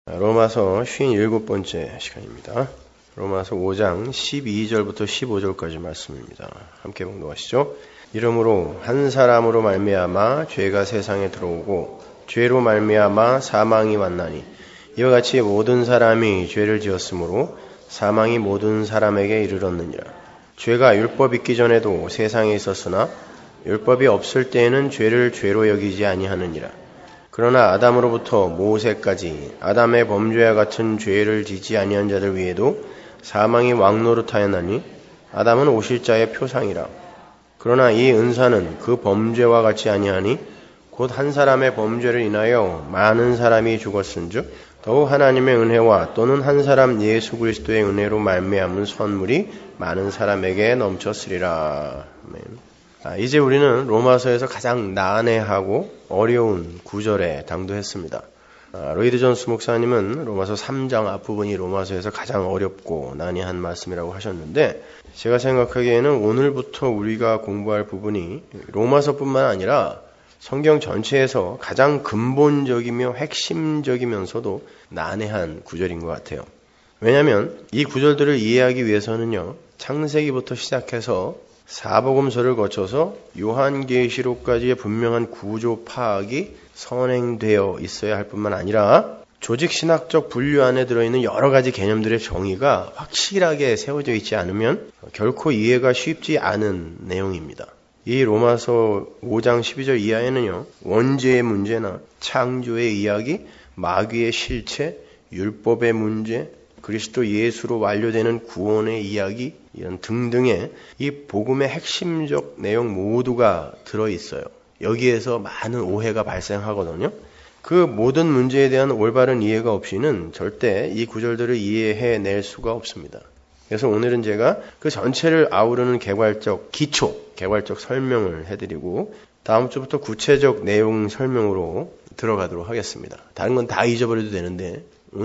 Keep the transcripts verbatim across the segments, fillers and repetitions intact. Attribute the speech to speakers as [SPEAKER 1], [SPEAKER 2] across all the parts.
[SPEAKER 1] 로마서 오십칠 번째 시간입니다. 로마서 오 장 십이 절부터 십오 절까지 말씀입니다. 함께 봉독하시죠. 이러므로 한 사람으로 말미암아 죄가 세상에 들어오고 죄로 말미암아 사망이 왔나니 이와 같이 모든 사람이 죄를 지었으므로 사망이 모든 사람에게 이르렀느니라. 죄가 율법 있기 전에도 세상에 있었으나 율법이 없을 때에는 죄를 죄로 여기지 아니하느니라. 그러나 아담으로부터 모세까지 아담의 범죄와 같은 죄를 지지 아니한 자들 위에도 사망이 왕노릇하였나니 아담은 오실 자의 표상이라. 그러나 이 은사는 그 범죄와 같이 아니하니 곧 한 사람의 범죄를 인하여 많은 사람이 죽었은즉 더욱 하나님의 은혜와 또는 한 사람 예수 그리스도의 은혜로 말미암은 선물이 많은 사람에게 넘쳤으리라. 아멘. 아, 이제 우리는 로마서에서 가장 난해하고 어려운 구절에 당도했습니다. 아, 로이드 존스 목사님은 로마서 삼 장 앞부분이 로마서에서 가장 어렵고 난해한 말씀이라고 하셨는데 제가 생각하기에는 오늘부터 우리가 공부할 부분이 로마서뿐만 아니라 성경 전체에서 가장 근본적이며 핵심적이면서도 난해한 구절인 것 같아요. 왜냐하면 이 구절들을 이해하기 위해서는요, 창세기부터 시작해서 사복음서를 거쳐서 요한계시록까지의 분명한 구조 파악이 선행되어 있어야 할 뿐만 아니라 조직신학적 분류 안에 들어있는 여러 가지 개념들의 정의가 확실하게 세워져 있지 않으면 결코 이해가 쉽지 않은 내용입니다. 이 로마서 오 장 십이 절 이하에는요, 원죄의 문제나 창조의 이야기, 마귀의 실체, 율법의 문제, 그리스도 예수로 완료되는 구원의 이야기 이런 등등의 이 복음의 핵심적 내용 모두가 들어있어요. 여기에서 많은 오해가 발생하거든요. 그 모든 문제에 대한 올바른 이해가 없이는 절대 이 구절들을 이해해낼 수가 없습니다. 그래서 오늘은 제가 그 전체를 아우르는 개괄적 기초, 개괄적 설명을 해드리고 다음 주부터 구체적 내용 설명으로 들어가도록 하겠습니다. 다른 건 다 잊어버려도 되는데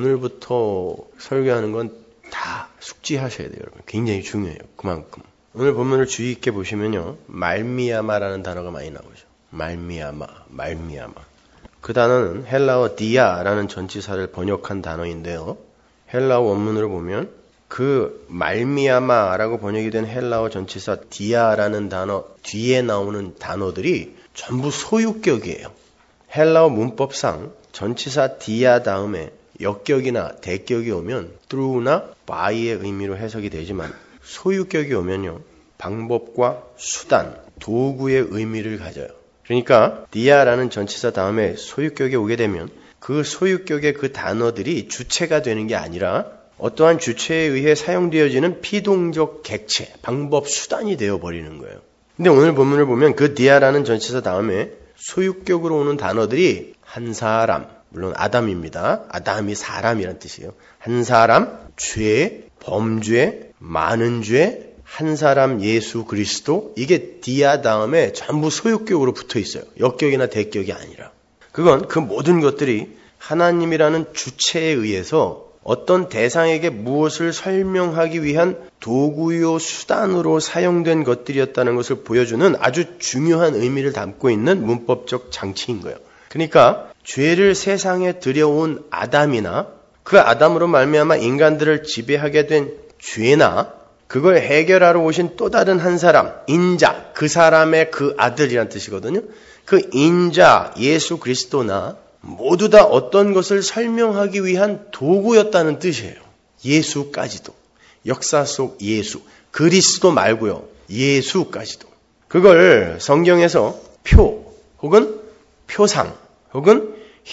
[SPEAKER 1] 오늘부터 설교하는 건 다 숙지하셔야 돼요, 여러분. 굉장히 중요해요. 그만큼. 오늘 본문을 주의 있게 보시면요, 말미야마라는 단어가 많이 나오죠. 말미야마, 말미야마. 그 단어는 헬라어 디아라는 전치사를 번역한 단어인데요. 헬라어 원문으로 보면 그 말미야마라고 번역이 된 헬라어 전치사 디아라는 단어 뒤에 나오는 단어들이 전부 소유격이에요. 헬라어 문법상 전치사 디아 다음에 역격이나 대격이 오면 through나 by의 의미로 해석이 되지만 소유격이 오면요, 방법과 수단, 도구의 의미를 가져요. 그러니까 디아라는 전치사 다음에 소유격이 오게 되면 그 소유격의 그 단어들이 주체가 되는 게 아니라 어떠한 주체에 의해 사용되어지는 피동적 객체, 방법, 수단이 되어버리는 거예요. 근데 오늘 본문을 보면 그 디아라는 전치사 다음에 소유격으로 오는 단어들이 한 사람, 물론 아담입니다. 아담이 사람이란 뜻이에요. 한 사람, 죄, 범죄, 많은 죄, 한 사람 예수 그리스도, 이게 디아 다음에 전부 소유격으로 붙어 있어요. 역격이나 대격이 아니라. 그건 그 모든 것들이 하나님이라는 주체에 의해서 어떤 대상에게 무엇을 설명하기 위한 도구요 수단으로 사용된 것들이었다는 것을 보여주는 아주 중요한 의미를 담고 있는 문법적 장치인 거예요. 그러니까 죄를 세상에 들여온 아담이나 그 아담으로 말미암아 인간들을 지배하게 된 죄나 그걸 해결하러 오신 또 다른 한 사람, 인자, 그 사람의 그 아들이란 뜻이거든요. 그 인자 예수 그리스도나 모두 다 어떤 것을 설명하기 위한 도구였다는 뜻이에요. 예수까지도. 역사 속 예수. 그리스도 말고요, 예수까지도. 그걸 성경에서 표 혹은 표상 혹은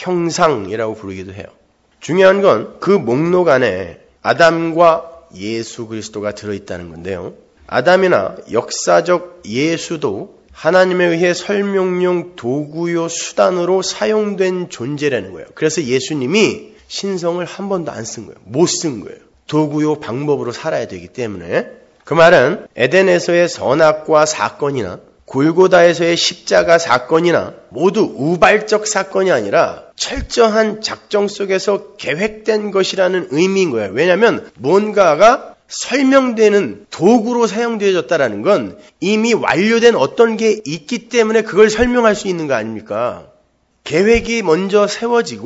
[SPEAKER 1] 형상이라고 부르기도 해요. 중요한 건 그 목록 안에 아담과 예수 그리스도가 들어있다는 건데요. 아담이나 역사적 예수도 하나님에 의해 설명용 도구요 수단으로 사용된 존재라는 거예요. 그래서 예수님이 신성을 한 번도 안 쓴 거예요. 못 쓴 거예요. 도구요 방법으로 살아야 되기 때문에. 그 말은 에덴에서의 선악과 사건이나 골고다에서의 십자가 사건이나 모두 우발적 사건이 아니라 철저한 작정 속에서 계획된 것이라는 의미인 거예요. 왜냐하면 뭔가가 설명되는 도구로 사용되어졌다는 건 이미 완료된 어떤 게 있기 때문에 그걸 설명할 수 있는 거 아닙니까? 계획이 먼저 세워지고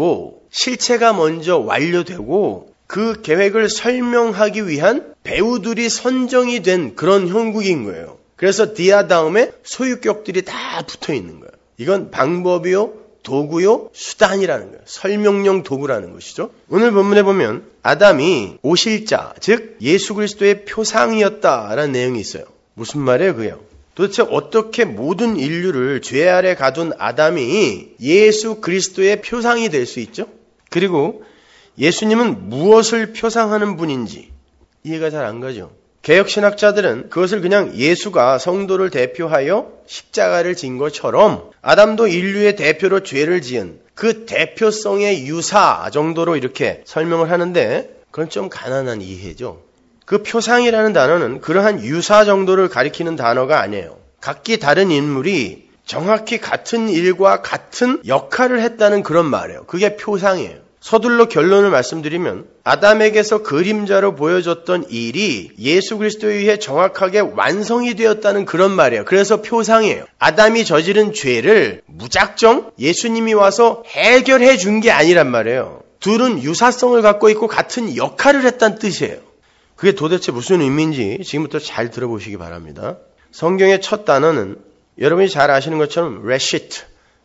[SPEAKER 1] 실체가 먼저 완료되고 그 계획을 설명하기 위한 배우들이 선정이 된 그런 형국인 거예요. 그래서 디아 다음에 소유격들이 다 붙어 있는 거예요. 이건 방법이요, 도구요, 수단이라는 거예요. 설명용 도구라는 것이죠. 오늘 본문에 보면 아담이 오실자, 즉 예수 그리스도의 표상이었다라는 내용이 있어요. 무슨 말이에요, 그게요? 도대체 어떻게 모든 인류를 죄 아래 가둔 아담이 예수 그리스도의 표상이 될 수 있죠? 그리고 예수님은 무엇을 표상하는 분인지 이해가 잘 안 가죠. 개혁신학자들은 그것을 그냥 예수가 성도를 대표하여 십자가를 진 것처럼 아담도 인류의 대표로 죄를 지은 그 대표성의 유사 정도로 이렇게 설명을 하는데 그건 좀 가난한 이해죠. 그 표상이라는 단어는 그러한 유사 정도를 가리키는 단어가 아니에요. 각기 다른 인물이 정확히 같은 일과 같은 역할을 했다는 그런 말이에요. 그게 표상이에요. 서둘러 결론을 말씀드리면 아담에게서 그림자로 보여줬던 일이 예수 그리스도에 의해 정확하게 완성이 되었다는 그런 말이에요. 그래서 표상이에요. 아담이 저지른 죄를 무작정 예수님이 와서 해결해 준 게 아니란 말이에요. 둘은 유사성을 갖고 있고 같은 역할을 했다는 뜻이에요. 그게 도대체 무슨 의미인지 지금부터 잘 들어보시기 바랍니다. 성경의 첫 단어는 여러분이 잘 아시는 것처럼 레시트,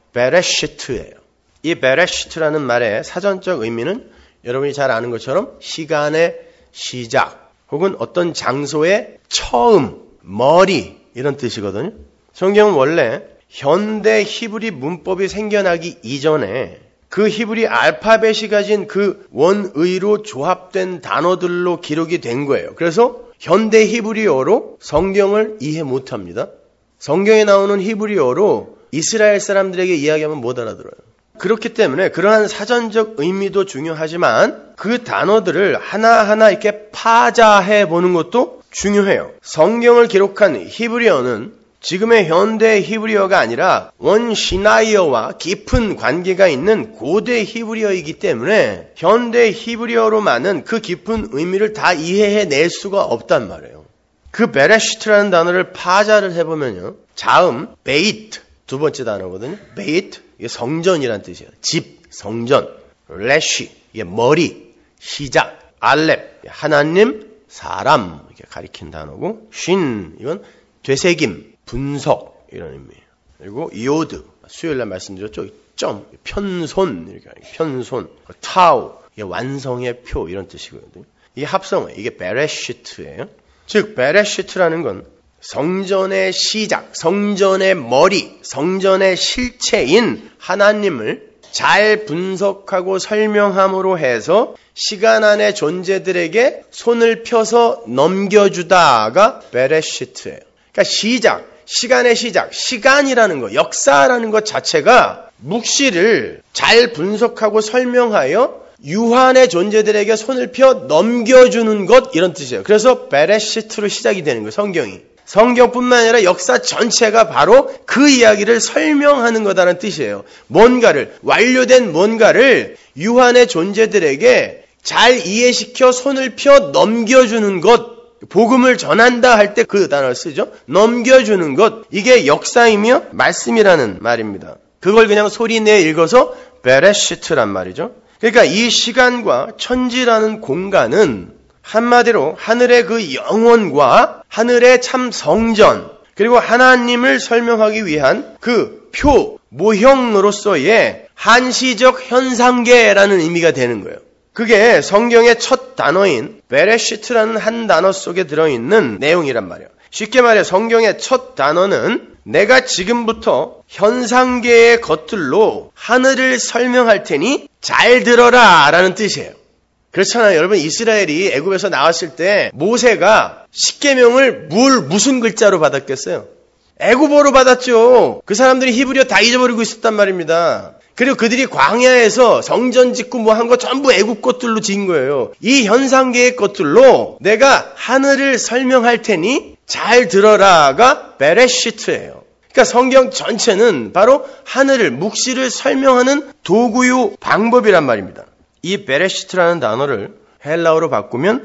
[SPEAKER 1] 베레시트예요. 이 베레시트라는 말의 사전적 의미는 여러분이 잘 아는 것처럼 시간의 시작 혹은 어떤 장소의 처음, 머리 이런 뜻이거든요. 성경은 원래 현대 히브리 문법이 생겨나기 이전에 그 히브리 알파벳이 가진 그 원의로 조합된 단어들로 기록이 된 거예요. 그래서 현대 히브리어로 성경을 이해 못합니다. 성경에 나오는 히브리어로 이스라엘 사람들에게 이야기하면 못 알아들어요. 그렇기 때문에 그러한 사전적 의미도 중요하지만 그 단어들을 하나하나 이렇게 파자해 보는 것도 중요해요. 성경을 기록한 히브리어는 지금의 현대 히브리어가 아니라 원 시나이어와 깊은 관계가 있는 고대 히브리어이기 때문에 현대 히브리어로만은 그 깊은 의미를 다 이해해낼 수가 없단 말이에요. 그 베레시트라는 단어를 파자를 해보면요. 자음, 베이트, 두 번째 단어거든요. 베이트, 이게 성전이란 뜻이에요. 집, 성전. 레쉬, 이게 머리, 시작. 알렙, 하나님, 사람 이렇게 가리킨 단어고 쉰, 이건 되새김, 분석 이런 의미예요. 그리고 이오드, 수요일날 말씀드렸죠. 점, 편손 이렇게 편손, 타우, 이게 완성의 표 이런 뜻이거든요. 이게 합성어예요. 이게 베레시트예요. 즉 베레시트라는 건 성전의 시작, 성전의 머리, 성전의 실체인 하나님을 잘 분석하고 설명함으로 해서 시간 안의 존재들에게 손을 펴서 넘겨주다가 베레시트예요. 그러니까 시작, 시간의 시작, 시간이라는 것, 역사라는 것 자체가 묵시를 잘 분석하고 설명하여 유한의 존재들에게 손을 펴 넘겨주는 것 이런 뜻이에요. 그래서 베레시트로 시작이 되는 거예요. 성경이. 성경뿐만 아니라 역사 전체가 바로 그 이야기를 설명하는 거다라는 뜻이에요. 뭔가를, 완료된 뭔가를 유한의 존재들에게 잘 이해시켜 손을 펴 넘겨주는 것, 복음을 전한다 할 때 그 단어를 쓰죠. 넘겨주는 것, 이게 역사이며 말씀이라는 말입니다. 그걸 그냥 소리내 읽어서 베레시트란 말이죠. 그러니까 이 시간과 천지라는 공간은 한마디로 하늘의 그 영원과 하늘의 참 성전, 그리고 하나님을 설명하기 위한 그 표, 모형으로서의 한시적 현상계라는 의미가 되는 거예요. 그게 성경의 첫 단어인 베레시트라는 한 단어 속에 들어있는 내용이란 말이에요. 쉽게 말해 성경의 첫 단어는 내가 지금부터 현상계의 것들로 하늘을 설명할 테니 잘 들어라 라는 뜻이에요. 그렇잖아요. 여러분 이스라엘이 애굽에서 나왔을 때 모세가 십계명을 뭘 무슨 글자로 받았겠어요? 애굽어로 받았죠. 그 사람들이 히브리어 다 잊어버리고 있었단 말입니다. 그리고 그들이 광야에서 성전 짓고 뭐 한 거 전부 애굽 것들로 지은 거예요. 이 현상계의 것들로 내가 하늘을 설명할 테니 잘 들어라가 베레시트예요. 그러니까 성경 전체는 바로 하늘을, 묵시를 설명하는 도구요 방법이란 말입니다. 이 베레시트라는 단어를 헬라어로 바꾸면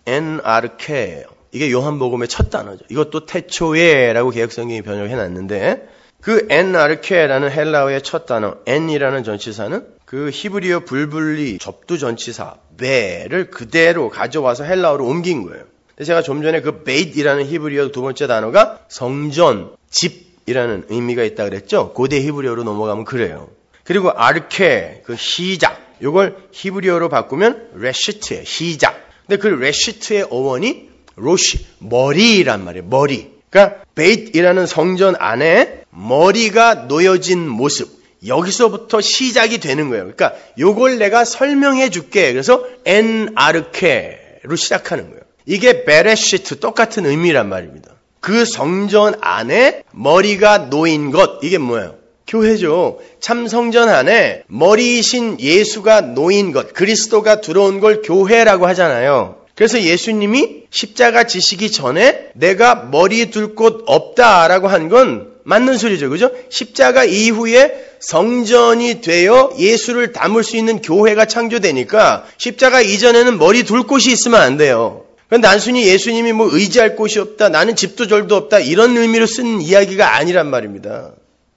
[SPEAKER 1] 엔아르케예요. 이게 요한복음의 첫 단어죠. 이것도 태초에라고 개역성경이 번역해놨는데 그 엔아르케라는 헬라어의 첫 단어 엔이라는 전치사는 그 히브리어 불분리 접두전치사 베를 그대로 가져와서 헬라어로 옮긴 거예요. 제가 좀 전에 그 베이트이라는 히브리어 두 번째 단어가 성전, 집이라는 의미가 있다 그랬죠. 고대 히브리어로 넘어가면 그래요. 그리고 아르케, 그 시작, 이걸 히브리어로 바꾸면 레시트예요. 시작. 근데 그 레시트의 어원이 로시, 머리란 말이에요. 머리. 그러니까 베이트이라는 성전 안에 머리가 놓여진 모습. 여기서부터 시작이 되는 거예요. 그러니까 요걸 내가 설명해 줄게. 그래서 엔 아르케로 시작하는 거예요. 이게 베레시트 똑같은 의미란 말입니다. 그 성전 안에 머리가 놓인 것. 이게 뭐예요? 교회죠. 참 성전 안에 머리이신 예수가 놓인 것. 그리스도가 들어온 걸 교회라고 하잖아요. 그래서 예수님이 십자가 지시기 전에 내가 머리 둘 곳 없다라고 한 건 맞는 소리죠. 그죠? 십자가 이후에 성전이 되어 예수를 담을 수 있는 교회가 창조되니까 십자가 이전에는 머리 둘 곳이 있으면 안 돼요. 그건 단순히 예수님이 뭐 의지할 곳이 없다, 나는 집도 절도 없다 이런 의미로 쓴 이야기가 아니란 말입니다.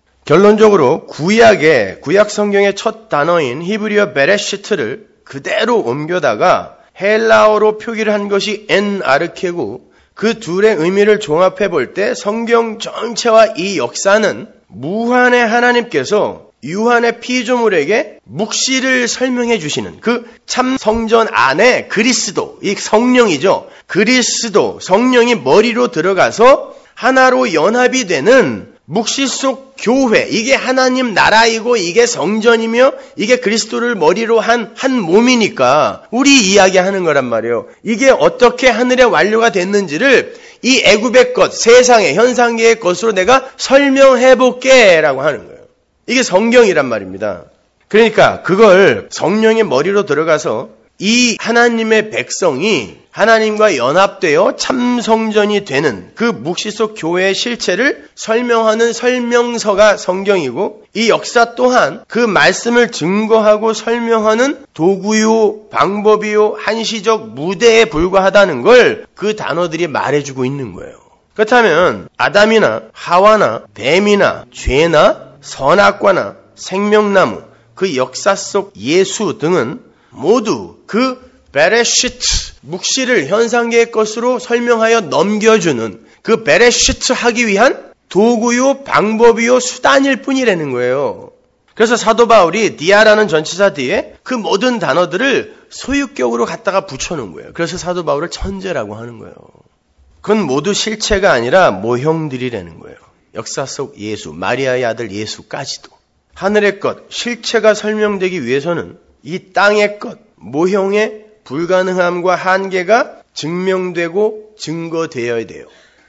[SPEAKER 1] 결론적으로 구약의 구약 성경의 첫 단어인 히브리어 베레시트를 그대로 옮겨다가 헬라어로 표기를 한 것이 엔 아르케고 그 둘의 의미를 종합해 볼 때 성경 전체와 이 역사는 무한의 하나님께서 유한의 피조물에게 묵시를 설명해 주시는 그 참 성전 안에 그리스도, 이 성령이죠. 그리스도, 성령이 머리로 들어가서 하나로 연합이 되는 묵시 속 교회, 이게 하나님 나라이고 이게 성전이며 이게 그리스도를 머리로 한 한 몸이니까 우리 이야기하는 거란 말이에요. 이게 어떻게 하늘에 완료가 됐는지를 이 애굽의 것, 세상의 현상계의 것으로 내가 설명해 볼게 라고 하는 거예요. 이게 성경이란 말입니다. 그러니까 그걸 성령의 머리로 들어가서 이 하나님의 백성이 하나님과 연합되어 참 성전이 되는 그 묵시 속 교회의 실체를 설명하는 설명서가 성경이고 이 역사 또한 그 말씀을 증거하고 설명하는 도구요, 방법이요, 한시적 무대에 불과하다는 걸 그 단어들이 말해주고 있는 거예요. 그렇다면 아담이나 하와나 뱀이나 죄나 선악과나 생명나무, 그 역사 속 예수 등은 모두 그 베레시트, 묵시를 현상계의 것으로 설명하여 넘겨주는 그 베레시트 하기 위한 도구요, 방법이요, 수단일 뿐이라는 거예요. 그래서 사도 바울이 디아라는 전치사 뒤에 그 모든 단어들을 소유격으로 갖다가 붙여놓은 거예요. 그래서 사도 바울을 천재라고 하는 거예요. 그건 모두 실체가 아니라 모형들이라는 거예요. 역사 속 예수, 마리아의 아들 예수까지도. 하늘의 것, 실체가 설명되기 위해서는 이 땅의 것, 모형의 불가능함과 한계가 증명되고 증거되어야 돼요.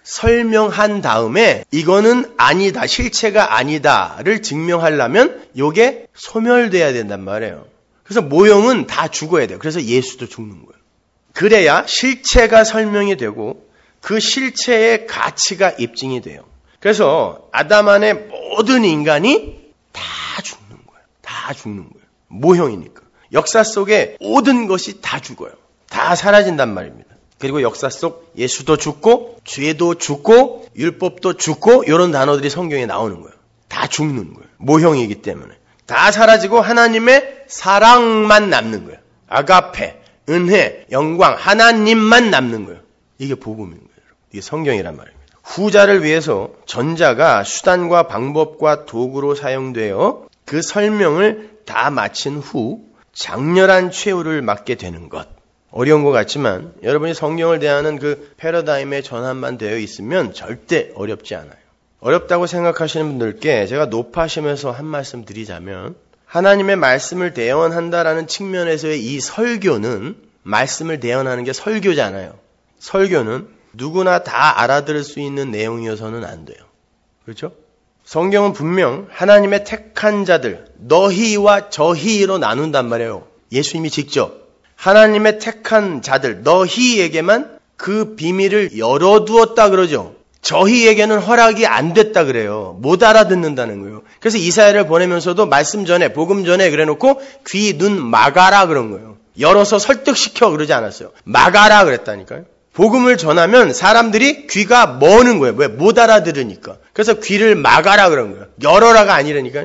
[SPEAKER 1] 설명한 다음에 이거는 아니다, 실체가 아니다를 증명하려면 이게 소멸돼야 된단 말이에요. 그래서 모형은 다 죽어야 돼요. 그래서 예수도 죽는 거예요. 그래야 실체가 설명이 되고 그 실체의 가치가 입증이 돼요. 그래서 아담 안에 모든 인간이 다 죽는 거예요. 다 죽는 거예요. 모형이니까. 역사 속에 모든 것이 다 죽어요. 다 사라진단 말입니다. 그리고 역사 속 예수도 죽고 죄도 죽고 율법도 죽고 이런 단어들이 성경에 나오는 거예요. 다 죽는 거예요. 모형이기 때문에. 다 사라지고 하나님의 사랑만 남는 거예요. 아가페, 은혜, 영광, 하나님만 남는 거예요. 이게 복음인 거예요. 이게 성경이란 말입니다. 후자를 위해서 전자가 수단과 방법과 도구로 사용되어 그 설명을 다 마친 후 장렬한 최후를 맞게 되는 것. 어려운 것 같지만 여러분이 성경을 대하는 그 패러다임에 전환만 되어 있으면 절대 어렵지 않아요. 어렵다고 생각하시는 분들께 제가 높아심에서 한 말씀 드리자면 하나님의 말씀을 대언한다라는 측면에서의 이 설교는 말씀을 대언하는 게 설교잖아요. 설교는 누구나 다 알아들을 수 있는 내용이어서는 안 돼요. 그렇죠? 성경은 분명 하나님의 택한 자들, 너희와 저희로 나눈단 말이에요. 예수님이 직접 하나님의 택한 자들, 너희에게만 그 비밀을 열어두었다 그러죠. 저희에게는 허락이 안 됐다 그래요. 못 알아듣는다는 거예요. 그래서 이사야를 보내면서도 말씀 전에, 복음 전에 그래놓고 귀, 눈 막아라 그런 거예요. 열어서 설득시켜 그러지 않았어요. 막아라 그랬다니까요. 복음을 전하면 사람들이 귀가 머는 거예요. 왜? 못 알아들으니까. 그래서 귀를 막아라 그런 거예요. 열어라가 아니라니까요.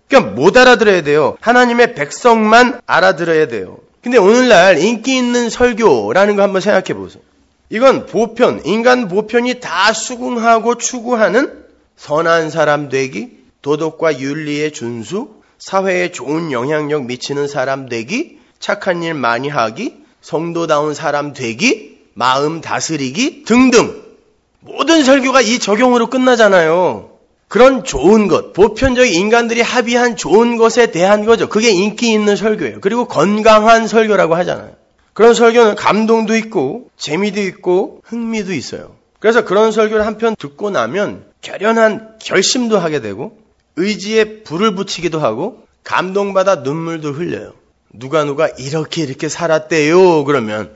[SPEAKER 1] 그러니까 못 알아들어야 돼요. 하나님의 백성만 알아들어야 돼요. 근데 오늘날 인기 있는 설교라는 거 한번 생각해 보세요. 이건 보편, 인간 보편이 다 수긍하고 추구하는 선한 사람 되기, 도덕과 윤리의 준수, 사회에 좋은 영향력 미치는 사람 되기, 착한 일 많이 하기, 성도다운 사람 되기, 마음 다스리기 등등 모든 설교가 이 적용으로 끝나잖아요. 그런 좋은 것, 보편적인 인간들이 합의한 좋은 것에 대한 거죠. 그게 인기 있는 설교예요. 그리고 건강한 설교라고 하잖아요. 그런 설교는 감동도 있고 재미도 있고 흥미도 있어요. 그래서 그런 설교를 한편 듣고 나면 결연한 결심도 하게 되고 의지에 불을 붙이기도 하고 감동받아 눈물도 흘려요. 누가 누가 이렇게 이렇게 살았대요. 그러면.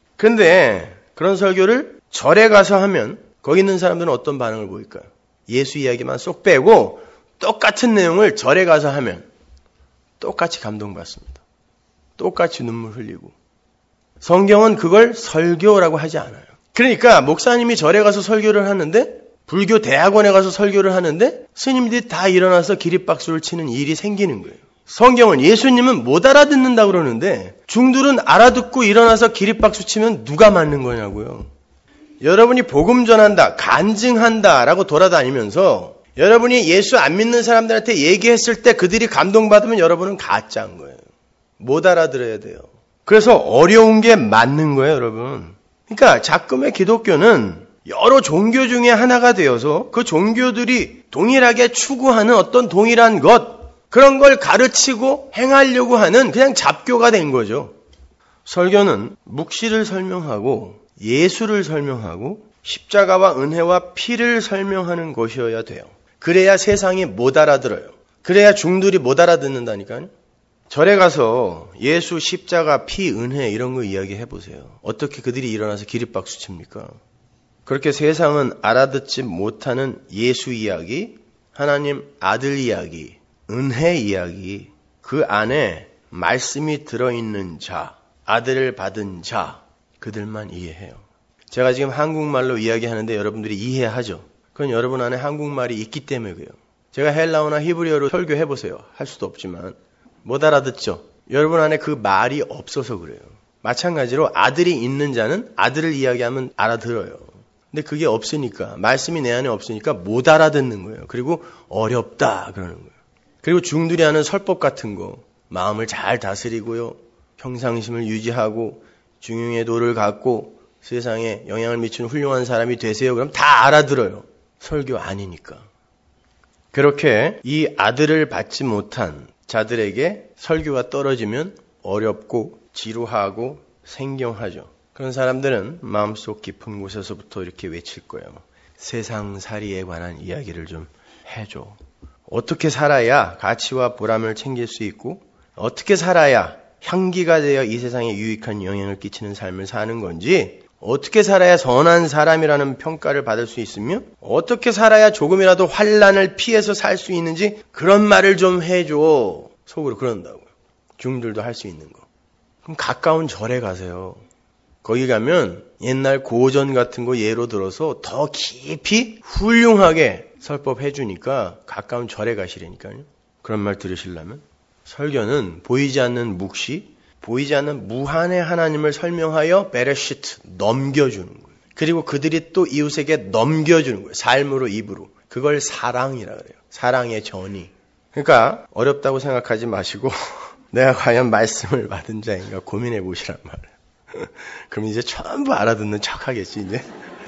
[SPEAKER 1] 근데 그런 설교를 절에 가서 하면 거기 있는 사람들은 어떤 반응을 보일까요? 예수 이야기만 쏙 빼고 똑같은 내용을 절에 가서 하면 똑같이 감동받습니다. 똑같이 눈물 흘리고. 성경은 그걸 설교라고 하지 않아요. 그러니까 목사님이 절에 가서 설교를 하는데 불교 대학원에 가서 설교를 하는데 스님들이 다 일어나서 기립박수를 치는 일이 생기는 거예요. 성경은 예수님은 못 알아듣는다고 그러는데 중들은 알아듣고 일어나서 기립박수 치면 누가 맞는 거냐고요. 여러분이 복음 전한다, 간증한다 라고 돌아다니면서 여러분이 예수 안 믿는 사람들한테 얘기했을 때 그들이 감동받으면 여러분은 가짜인 거예요. 못 알아들어야 돼요. 그래서 어려운 게 맞는 거예요, 여러분. 그러니까 작금의 기독교는 여러 종교 중에 하나가 되어서 그 종교들이 동일하게 추구하는 어떤 동일한 것, 그런 걸 가르치고 행하려고 하는 그냥 잡교가 된 거죠. 설교는 묵시를 설명하고 예수를 설명하고 십자가와 은혜와 피를 설명하는 것이어야 돼요. 그래야 세상이 못 알아들어요. 그래야 중들이 못 알아듣는다니까요. 절에 가서 예수, 십자가, 피, 은혜 이런 거 이야기해 보세요. 어떻게 그들이 일어나서 기립박수 칩니까? 그렇게 세상은 알아듣지 못하는 예수 이야기, 하나님 아들 이야기, 은혜 이야기, 그 안에 말씀이 들어있는 자, 아들을 받은 자, 그들만 이해해요. 제가 지금 한국말로 이야기하는데 여러분들이 이해하죠? 그건 여러분 안에 한국말이 있기 때문에 그래요. 제가 헬라어나 히브리어로 설교해보세요. 할 수도 없지만 못 알아듣죠? 여러분 안에 그 말이 없어서 그래요. 마찬가지로 아들이 있는 자는 아들을 이야기하면 알아들어요. 근데 그게 없으니까, 말씀이 내 안에 없으니까 못 알아듣는 거예요. 그리고 어렵다 그러는 거예요. 그리고 중들이 하는 설법 같은 거, 마음을 잘 다스리고요, 평상심을 유지하고 중용의 도를 갖고 세상에 영향을 미치는 훌륭한 사람이 되세요. 그럼 다 알아들어요. 설교 아니니까. 그렇게 이 아들을 받지 못한 자들에게 설교가 떨어지면 어렵고 지루하고 생경하죠. 그런 사람들은 마음속 깊은 곳에서부터 이렇게 외칠 거예요. 세상살이에 관한 이야기를 좀 해줘. 어떻게 살아야 가치와 보람을 챙길 수 있고 어떻게 살아야 향기가 되어 이 세상에 유익한 영향을 끼치는 삶을 사는 건지, 어떻게 살아야 선한 사람이라는 평가를 받을 수 있으며 어떻게 살아야 조금이라도 환난을 피해서 살 수 있는지 그런 말을 좀 해줘. 속으로 그런다고요. 중들도 할 수 있는 거. 그럼 가까운 절에 가세요. 거기 가면 옛날 고전 같은 거 예로 들어서 더 깊이 훌륭하게 설법해 주니까 가까운 절에 가시라니까요. 그런 말 들으시려면. 설교는 보이지 않는 묵시, 보이지 않는 무한의 하나님을 설명하여 베레시트, 넘겨주는 거예요. 그리고 그들이 또 이웃에게 넘겨주는 거예요. 삶으로, 입으로. 그걸 사랑이라 그래요. 사랑의 전이. 그러니까 어렵다고 생각하지 마시고 내가 과연 말씀을 받은 자인가 고민해 보시란 말이에요. 그럼 이제 전부 알아듣는 척 하겠지, 이제.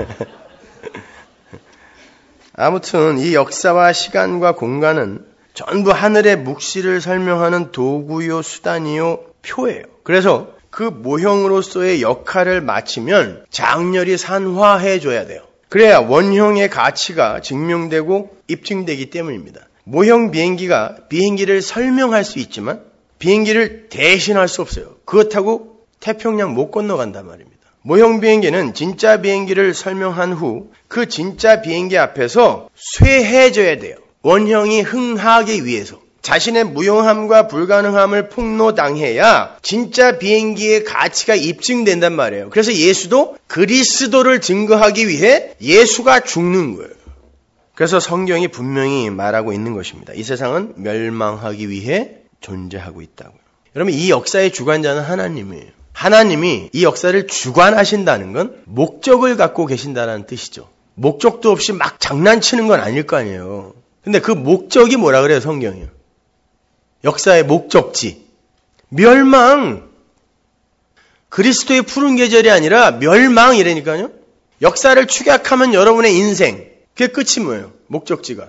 [SPEAKER 1] 아무튼 이 역사와 시간과 공간은 전부 하늘의 묵시를 설명하는 도구요, 수단이요, 표예요. 그래서 그 모형으로서의 역할을 마치면 장렬히 산화해줘야 돼요. 그래야 원형의 가치가 증명되고 입증되기 때문입니다. 모형 비행기가 비행기를 설명할 수 있지만 비행기를 대신할 수 없어요. 그렇다고 태평양 못 건너간단 말입니다. 모형 비행기는 진짜 비행기를 설명한 후 그 진짜 비행기 앞에서 쇠해져야 돼요. 원형이 흥하기 위해서. 자신의 무용함과 불가능함을 폭로당해야 진짜 비행기의 가치가 입증된단 말이에요. 그래서 예수도 그리스도를 증거하기 위해 예수가 죽는 거예요. 그래서 성경이 분명히 말하고 있는 것입니다. 이 세상은 멸망하기 위해 존재하고 있다고요. 여러분, 이 역사의 주관자는 하나님이에요. 하나님이 이 역사를 주관하신다는 건 목적을 갖고 계신다는 뜻이죠. 목적도 없이 막 장난치는 건 아닐 거 아니에요. 근데 그 목적이 뭐라 그래요, 성경이요? 역사의 목적지. 멸망. 그리스도의 푸른 계절이 아니라 멸망이라니까요. 역사를 축약하면 여러분의 인생. 그게 끝이 뭐예요? 목적지가.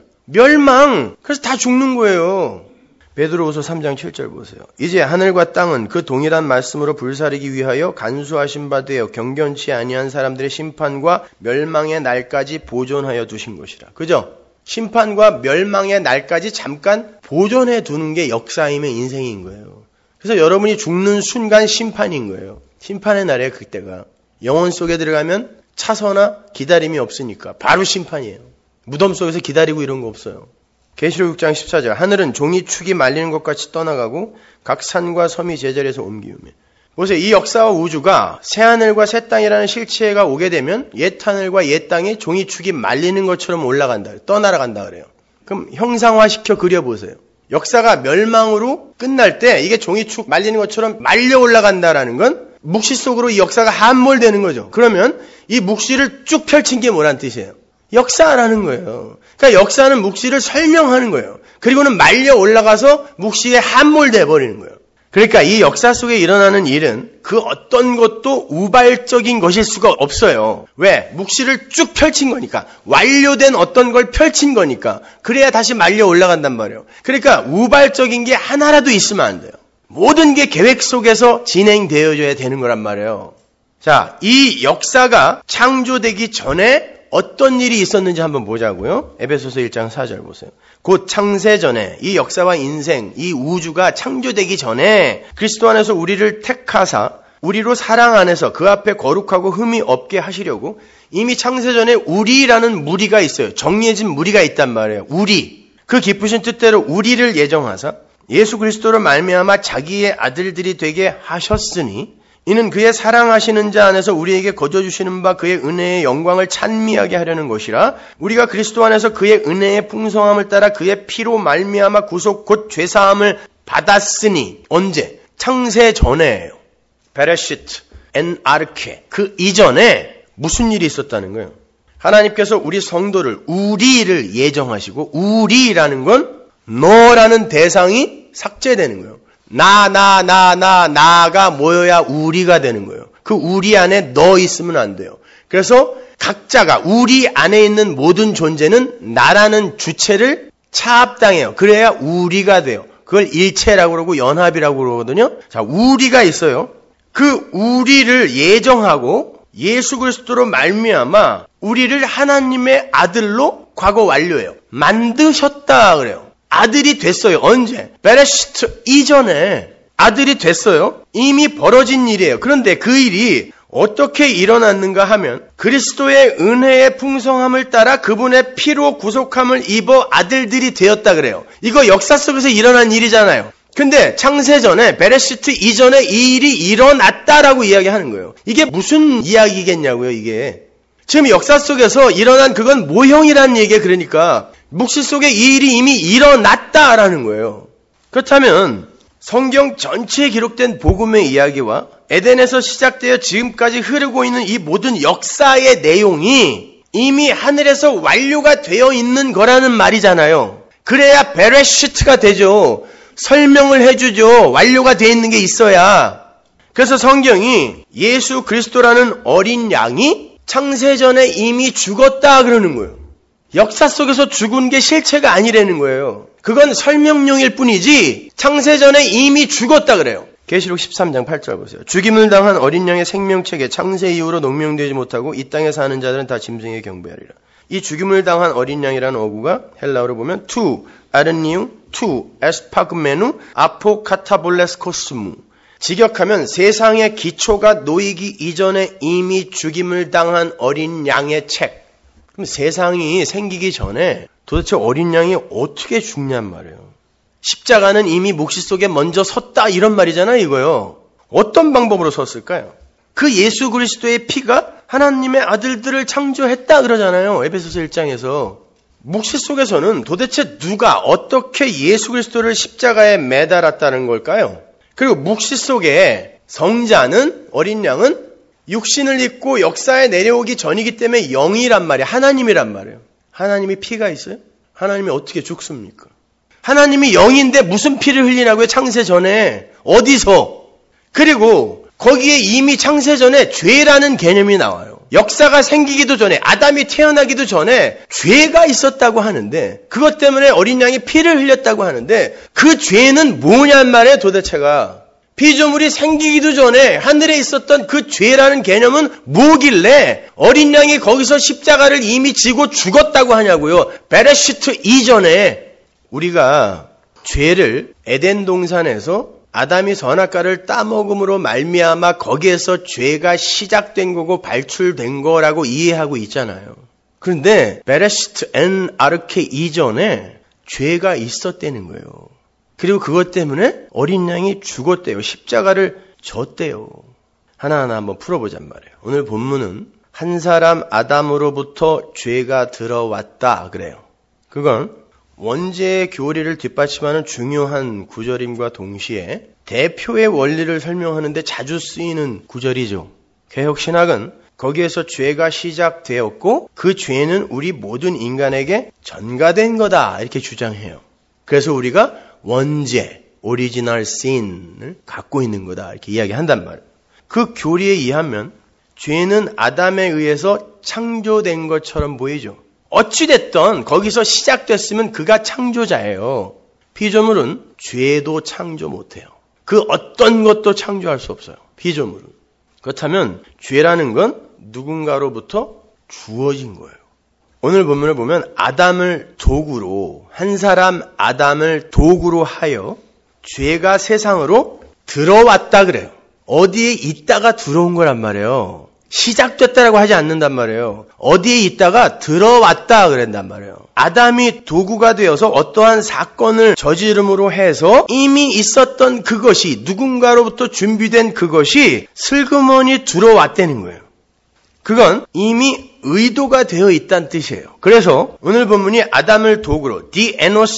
[SPEAKER 1] 멸망. 그래서 다 죽는 거예요. 베드로후서 삼 장 칠 절 보세요. 이제 하늘과 땅은 그 동일한 말씀으로 불사르기 위하여 간수하신 바 되어 경건치 아니한 사람들의 심판과 멸망의 날까지 보존하여 두신 것이라. 그죠? 심판과 멸망의 날까지 잠깐 보존해 두는 게 역사이며 인생인 거예요. 그래서 여러분이 죽는 순간 심판인 거예요. 심판의 날에 그때가. 영혼 속에 들어가면 차서나 기다림이 없으니까 바로 심판이에요. 무덤 속에서 기다리고 이런 거 없어요. 계시록 육 장 십사 절 하늘은 종이 축이 말리는 것 같이 떠나가고 각 산과 섬이 제자리에서 옮기우며. 보세요. 이 역사와 우주가 새하늘과 새 땅이라는 실체가 오게 되면 옛 하늘과 옛 땅에 종이 축이 말리는 것처럼 올라간다. 떠나간다 그래요. 그럼 형상화시켜 그려보세요. 역사가 멸망으로 끝날 때 이게 종이축 말리는 것처럼 말려 올라간다라는 건 묵시 속으로 이 역사가 함몰되는 거죠. 그러면 이 묵시를 쭉 펼친 게 뭐란 뜻이에요? 역사라는 거예요. 그러니까 역사는 묵시를 설명하는 거예요. 그리고는 말려 올라가서 묵시에 함몰돼 버리는 거예요. 그러니까 이 역사 속에 일어나는 일은 그 어떤 것도 우발적인 것일 수가 없어요. 왜? 묵시를 쭉 펼친 거니까. 완료된 어떤 걸 펼친 거니까. 그래야 다시 말려 올라간단 말이에요. 그러니까 우발적인 게 하나라도 있으면 안 돼요. 모든 게 계획 속에서 진행되어져야 되는 거란 말이에요. 자, 이 역사가 창조되기 전에 어떤 일이 있었는지 한번 보자고요. 에베소서 일 장 사 절 보세요. 곧 창세 전에 이 역사와 인생, 이 우주가 창조되기 전에 그리스도 안에서 우리를 택하사 우리로 사랑 안에서 그 앞에 거룩하고 흠이 없게 하시려고 이미 창세 전에 우리라는 무리가 있어요. 정해진 무리가 있단 말이에요. 우리. 그 기쁘신 뜻대로 우리를 예정하사 예수 그리스도로 말미암아 자기의 아들들이 되게 하셨으니 이는 그의 사랑하시는 자 안에서 우리에게 거저주시는 바 그의 은혜의 영광을 찬미하게 하려는 것이라. 우리가 그리스도 안에서 그의 은혜의 풍성함을 따라 그의 피로 말미암아 구속 곧 죄사함을 받았으니. 언제? 창세 전에예요. 베레시트 엔 아르케. 그 이전에 무슨 일이 있었다는 거예요? 하나님께서 우리 성도를, 우리를 예정하시고 우리라는 건 너라는 대상이 삭제되는 거예요. 나, 나, 나, 나, 나가 모여야 우리가 되는 거예요. 그 우리 안에 너 있으면 안 돼요. 그래서 각자가 우리 안에 있는 모든 존재는 나라는 주체를 차압당해요. 그래야 우리가 돼요. 그걸 일체라고 그러고 연합이라고 그러거든요. 자, 우리가 있어요. 그 우리를 예정하고 예수 그리스도로 말미암아 우리를 하나님의 아들로 과거 완료해요. 만드셨다 그래요. 아들이 됐어요. 언제? 베레시트 이전에 아들이 됐어요. 이미 벌어진 일이에요. 그런데 그 일이 어떻게 일어났는가 하면 그리스도의 은혜의 풍성함을 따라 그분의 피로 구속함을 입어 아들들이 되었다 그래요. 이거 역사 속에서 일어난 일이잖아요. 근데 창세 전에 베레시트 이전에 이 일이 일어났다라고 이야기하는 거예요. 이게 무슨 이야기겠냐고요, 이게. 지금 역사 속에서 일어난 그건 모형이라는 얘기예요. 그러니까 묵시 속에 이 일이 이미 일어났다라는 거예요. 그렇다면 성경 전체에 기록된 복음의 이야기와 에덴에서 시작되어 지금까지 흐르고 있는 이 모든 역사의 내용이 이미 하늘에서 완료가 되어 있는 거라는 말이잖아요. 그래야 베레시트가 되죠. 설명을 해주죠. 완료가 되어 있는 게 있어야. 그래서 성경이 예수 그리스도라는 어린 양이 창세전에 이미 죽었다 그러는 거예요. 역사 속에서 죽은 게 실체가 아니라는 거예요. 그건 설명용일 뿐이지 창세전에 이미 죽었다 그래요. 계시록 십삼 장 팔 절 보세요. 죽임을 당한 어린 양의 생명책에 창세 이후로 농명되지 못하고 이 땅에 사는 자들은 다 짐승에 경배하리라. 이 죽임을 당한 어린 양이라는 어구가 헬라어로 보면 투 아르니우, 투 에스파그메누, 아포카타볼레스코스무. 직역하면 세상의 기초가 놓이기 이전에 이미 죽임을 당한 어린 양의 책. 그럼 세상이 생기기 전에 도대체 어린 양이 어떻게 죽냔 말이에요. 십자가는 이미 묵시 속에 먼저 섰다 이런 말이잖아요, 이거요. 어떤 방법으로 섰을까요? 그 예수 그리스도의 피가 하나님의 아들들을 창조했다 그러잖아요. 에베소서 일 장에서. 묵시 속에서는 도대체 누가 어떻게 예수 그리스도를 십자가에 매달았다는 걸까요? 그리고 묵시 속에 성자는, 어린 양은 육신을 입고 역사에 내려오기 전이기 때문에 영이란 말이에요. 하나님이란 말이에요. 하나님이 피가 있어요? 하나님이 어떻게 죽습니까? 하나님이 영인데 무슨 피를 흘리냐고요? 창세 전에. 어디서? 그리고 거기에 이미 창세 전에 죄라는 개념이 나와요. 역사가 생기기도 전에, 아담이 태어나기도 전에 죄가 있었다고 하는데, 그것 때문에 어린 양이 피를 흘렸다고 하는데, 그 죄는 뭐냔 말이에요, 도대체가. 피조물이 생기기도 전에 하늘에 있었던 그 죄라는 개념은 뭐길래 어린 양이 거기서 십자가를 이미 지고 죽었다고 하냐고요. 베레시트 이전에 우리가 죄를 에덴 동산에서 아담이 선악과를 따먹음으로 말미암아 거기에서 죄가 시작된 거고 발출된 거라고 이해하고 있잖아요. 그런데 베레시트 엔 아르케 이전에 죄가 있었다는 거예요. 그리고 그것 때문에 어린 양이 죽었대요. 십자가를 졌대요. 하나하나 한번 풀어보잔 말이에요. 오늘 본문은 한 사람 아담으로부터 죄가 들어왔다 그래요. 그건 원죄의 교리를 뒷받침하는 중요한 구절임과 동시에 대표의 원리를 설명하는데 자주 쓰이는 구절이죠. 개혁신학은 거기에서 죄가 시작되었고 그 죄는 우리 모든 인간에게 전가된 거다 이렇게 주장해요. 그래서 우리가 원죄, 오리지널 신을 갖고 있는 거다 이렇게 이야기한단 말이에요. 그 교리에 의하면 죄는 아담에 의해서 창조된 것처럼 보이죠. 어찌됐든 거기서 시작됐으면 그가 창조자예요. 피조물은 죄도 창조 못해요. 그 어떤 것도 창조할 수 없어요. 피조물은. 그렇다면 죄라는 건 누군가로부터 주어진 거예요. 오늘 본문을 보면 아담을 도구로, 한 사람 아담을 도구로 하여 죄가 세상으로 들어왔다 그래요. 어디에 있다가 들어온 거란 말이에요. 시작됐다라고 하지 않는단 말이에요. 어디에 있다가 들어왔다 그랬단 말이에요. 아담이 도구가 되어서 어떠한 사건을 저지름으로 해서 이미 있었던 그것이 누군가로부터 준비된 그것이 슬그머니 들어왔다는 거예요. 그건 이미 의도가 되어 있다는 뜻이에요. 그래서 오늘 본문이 아담을 도구로 디에노스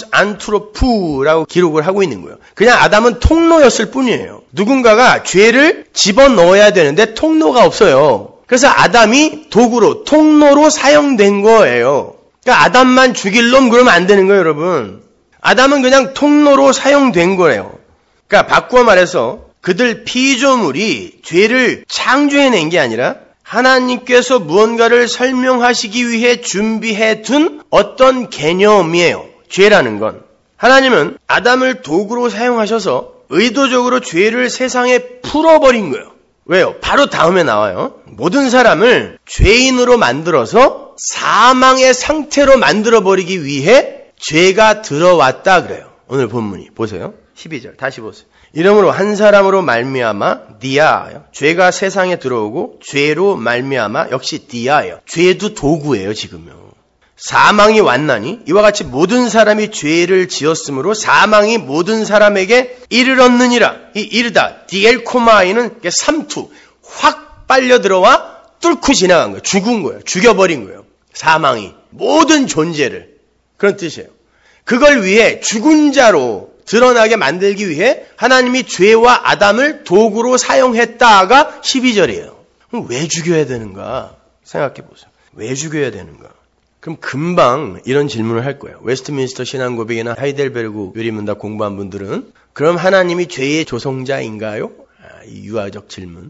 [SPEAKER 1] 안트로푸라고 기록을 하고 있는 거예요. 그냥 아담은 통로였을 뿐이에요. 누군가가 죄를 집어넣어야 되는데 통로가 없어요. 그래서 아담이 도구로, 통로로 사용된 거예요. 그러니까 아담만 죽일 놈 그러면 안 되는 거예요, 여러분. 아담은 그냥 통로로 사용된 거예요. 그러니까 바꾸어 말해서 그들 피조물이 죄를 창조해낸 게 아니라 하나님께서 무언가를 설명하시기 위해 준비해 둔 어떤 개념이에요. 죄라는 건. 하나님은 아담을 도구로 사용하셔서 의도적으로 죄를 세상에 풀어버린 거예요. 왜요? 바로 다음에 나와요. 모든 사람을 죄인으로 만들어서 사망의 상태로 만들어버리기 위해 죄가 들어왔다 그래요. 오늘 본문이. 보세요. 십이 절 다시 보세요. 이러므로 한 사람으로 말미암아 디아요. 죄가 세상에 들어오고 죄로 말미암아 역시 디아예요. 죄도 도구예요, 지금요. 사망이 왔나니 이와 같이 모든 사람이 죄를 지었으므로 사망이 모든 사람에게 이르렀느니라. 이 이르다 디엘코마이는 삼투 확 빨려 들어와 뚫고 지나간 거예요. 죽은 거예요. 죽여버린 거예요. 사망이 모든 존재를. 그런 뜻이에요. 그걸 위해 죽은 자로 드러나게 만들기 위해 하나님이 죄와 아담을 도구로 사용했다가 십이 절이에요. 그럼 왜 죽여야 되는가? 생각해 보세요. 왜 죽여야 되는가? 그럼 금방 이런 질문을 할 거예요. 웨스트민스터 신앙고백이나 하이델베르그 유리문답 공부한 분들은 그럼 하나님이 죄의 조성자인가요? 아, 이 유아적 질문.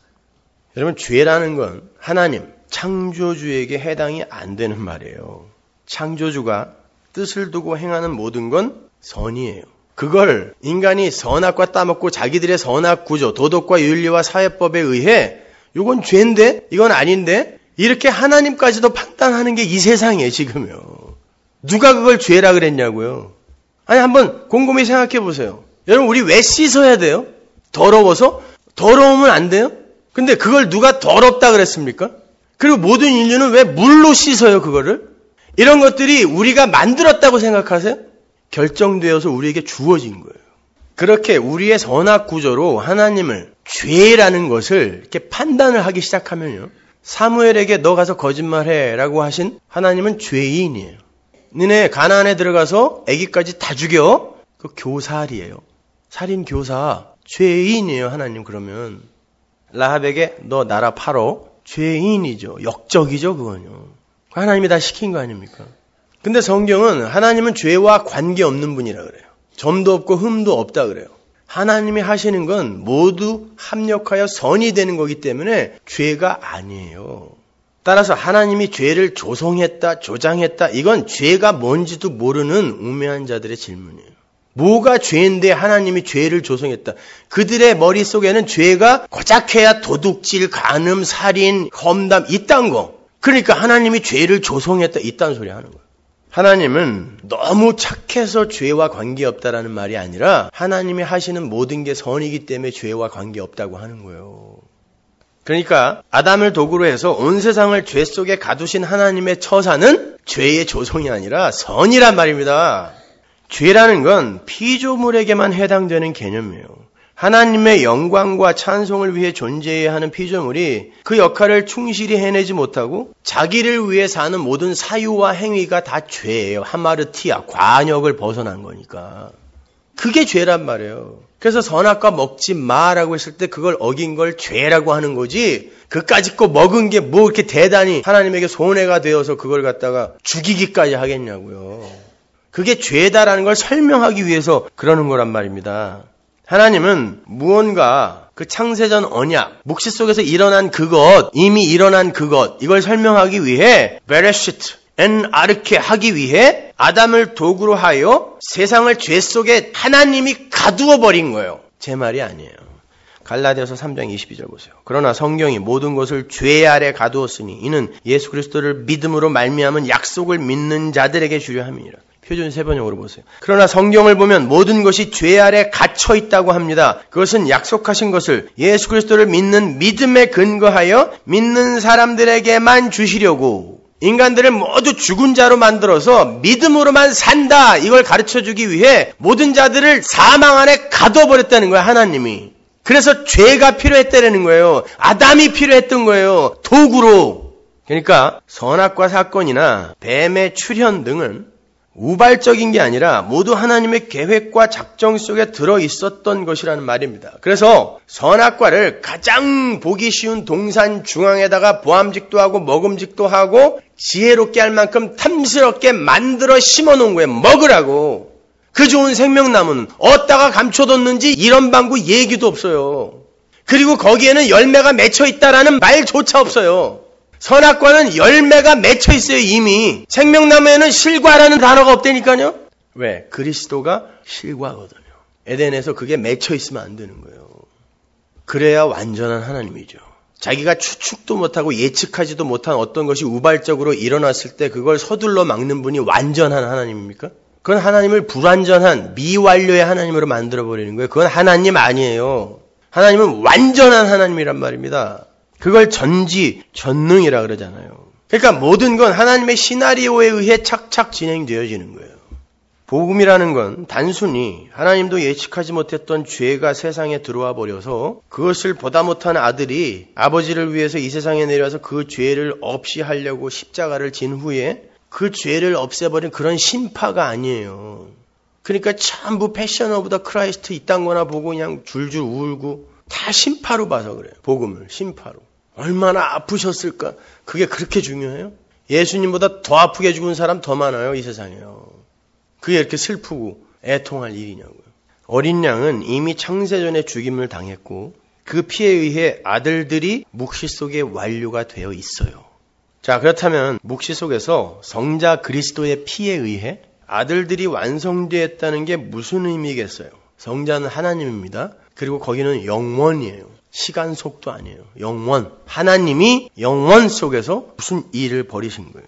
[SPEAKER 1] 여러분, 죄라는 건 하나님, 창조주에게 해당이 안 되는 말이에요. 창조주가 뜻을 두고 행하는 모든 건 선이에요. 그걸 인간이 선악과 따먹고 자기들의 선악 구조, 도덕과 윤리와 사회법에 의해 이건 죄인데 이건 아닌데 이렇게 하나님까지도 판단하는 게 이 세상이에요, 지금요. 누가 그걸 죄라 그랬냐고요. 아니, 한번 곰곰이 생각해 보세요. 여러분, 우리 왜 씻어야 돼요? 더러워서? 더러우면 안 돼요? 근데 그걸 누가 더럽다 그랬습니까? 그리고 모든 인류는 왜 물로 씻어요, 그거를? 이런 것들이 우리가 만들었다고 생각하세요? 결정되어서 우리에게 주어진 거예요. 그렇게 우리의 선악 구조로 하나님을 죄라는 것을 이렇게 판단을 하기 시작하면요. 사무엘에게 너 가서 거짓말해 라고 하신 하나님은 죄인이에요. 니네 가나안에 들어가서 아기까지 다 죽여. 그 교살이에요. 살인 교사. 죄인이에요, 하나님 그러면. 라합에게 너 나라 팔어. 죄인이죠. 역적이죠, 그건요. 하나님이 다 시킨 거 아닙니까? 근데 성경은 하나님은 죄와 관계없는 분이라 그래요. 점도 없고 흠도 없다 그래요. 하나님이 하시는 건 모두 합력하여 선이 되는 거기 때문에 죄가 아니에요. 따라서 하나님이 죄를 조성했다, 조장했다, 이건 죄가 뭔지도 모르는 우매한 자들의 질문이에요. 뭐가 죄인데 하나님이 죄를 조성했다. 그들의 머릿속에는 죄가 고작해야 도둑질, 간음, 살인, 험담 이딴 거. 그러니까 하나님이 죄를 조성했다 이딴 소리 하는 거예요. 하나님은 너무 착해서 죄와 관계없다라는 말이 아니라 하나님이 하시는 모든 게 선이기 때문에 죄와 관계없다고 하는 거예요. 그러니까 아담을 도구로 해서 온 세상을 죄 속에 가두신 하나님의 처사는 죄의 조성이 아니라 선이란 말입니다. 죄라는 건 피조물에게만 해당되는 개념이에요. 하나님의 영광과 찬송을 위해 존재해야 하는 피조물이 그 역할을 충실히 해내지 못하고 자기를 위해 사는 모든 사유와 행위가 다 죄예요. 하마르티아, 관역을 벗어난 거니까. 그게 죄란 말이에요. 그래서 선악과 먹지 마라고 했을 때 그걸 어긴 걸 죄라고 하는 거지, 그까짓 거 먹은 게 뭐 이렇게 대단히 하나님에게 손해가 되어서 그걸 갖다가 죽이기까지 하겠냐고요. 그게 죄다라는 걸 설명하기 위해서 그러는 거란 말입니다. 하나님은 무언가 그 창세전 언약, 묵시 속에서 일어난 그것, 이미 일어난 그것, 이걸 설명하기 위해 베레시트, 엔 아르케 하기 위해 아담을 도구로 하여 세상을 죄 속에 하나님이 가두어 버린 거예요. 제 말이 아니에요. 갈라디아서 삼 장 이십이 절 보세요. 그러나 성경이 모든 것을 죄 아래 가두었으니 이는 예수 그리스도를 믿음으로 말미암은 약속을 믿는 자들에게 주려 함이니라. 표준 세 번역으로 보세요. 그러나 성경을 보면 모든 것이 죄 아래 갇혀 있다고 합니다. 그것은 약속하신 것을 예수 그리스도를 믿는 믿음에 근거하여 믿는 사람들에게만 주시려고, 인간들을 모두 죽은 자로 만들어서 믿음으로만 산다, 이걸 가르쳐주기 위해 모든 자들을 사망 안에 가둬버렸다는 거야, 하나님이. 그래서 죄가 필요했다는 거예요. 아담이 필요했던 거예요, 도구로. 그러니까 선악과 사건이나 뱀의 출현 등은 우발적인 게 아니라 모두 하나님의 계획과 작정 속에 들어있었던 것이라는 말입니다. 그래서 선악과를 가장 보기 쉬운 동산 중앙에다가 보암직도 하고 먹음직도 하고 지혜롭게 할 만큼 탐스럽게 만들어 심어놓은 거예요. 먹으라고. 그 좋은 생명나무는 어디다가 감춰뒀는지 이런 방구 얘기도 없어요. 그리고 거기에는 열매가 맺혀있다라는 말조차 없어요. 선악과는 열매가 맺혀 있어요, 이미. 생명나무에는 실과라는 단어가 없다니까요. 왜? 그리스도가 실과거든요. 에덴에서 그게 맺혀 있으면 안 되는 거예요. 그래야 완전한 하나님이죠. 자기가 추측도 못하고 예측하지도 못한 어떤 것이 우발적으로 일어났을 때 그걸 서둘러 막는 분이 완전한 하나님입니까? 그건 하나님을 불완전한 미완료의 하나님으로 만들어버리는 거예요. 그건 하나님 아니에요. 하나님은 완전한 하나님이란 말입니다. 그걸 전지, 전능이라 그러잖아요. 그러니까 모든 건 하나님의 시나리오에 의해 착착 진행되어지는 거예요. 복음이라는 건 단순히 하나님도 예측하지 못했던 죄가 세상에 들어와 버려서 그것을 보다 못한 아들이 아버지를 위해서 이 세상에 내려와서 그 죄를 없이 하려고 십자가를 진 후에 그 죄를 없애버린 그런 심파가 아니에요. 그러니까 전부 패션 오브 더 크라이스트 이딴 거나 보고 그냥 줄줄 울고 다 심파로 봐서 그래요. 복음을 심파로. 얼마나 아프셨을까? 그게 그렇게 중요해요? 예수님보다 더 아프게 죽은 사람 더 많아요, 이 세상에요. 그게 이렇게 슬프고 애통할 일이냐고요. 어린 양은 이미 창세전에 죽임을 당했고 그 피에 의해 아들들이 묵시 속에 완료가 되어 있어요. 자, 그렇다면 묵시 속에서 성자 그리스도의 피에 의해 아들들이 완성되었다는 게 무슨 의미겠어요? 성자는 하나님입니다. 그리고 거기는 영원이에요. 시간 속도 아니에요. 영원. 하나님이 영원 속에서 무슨 일을 벌이신 거예요.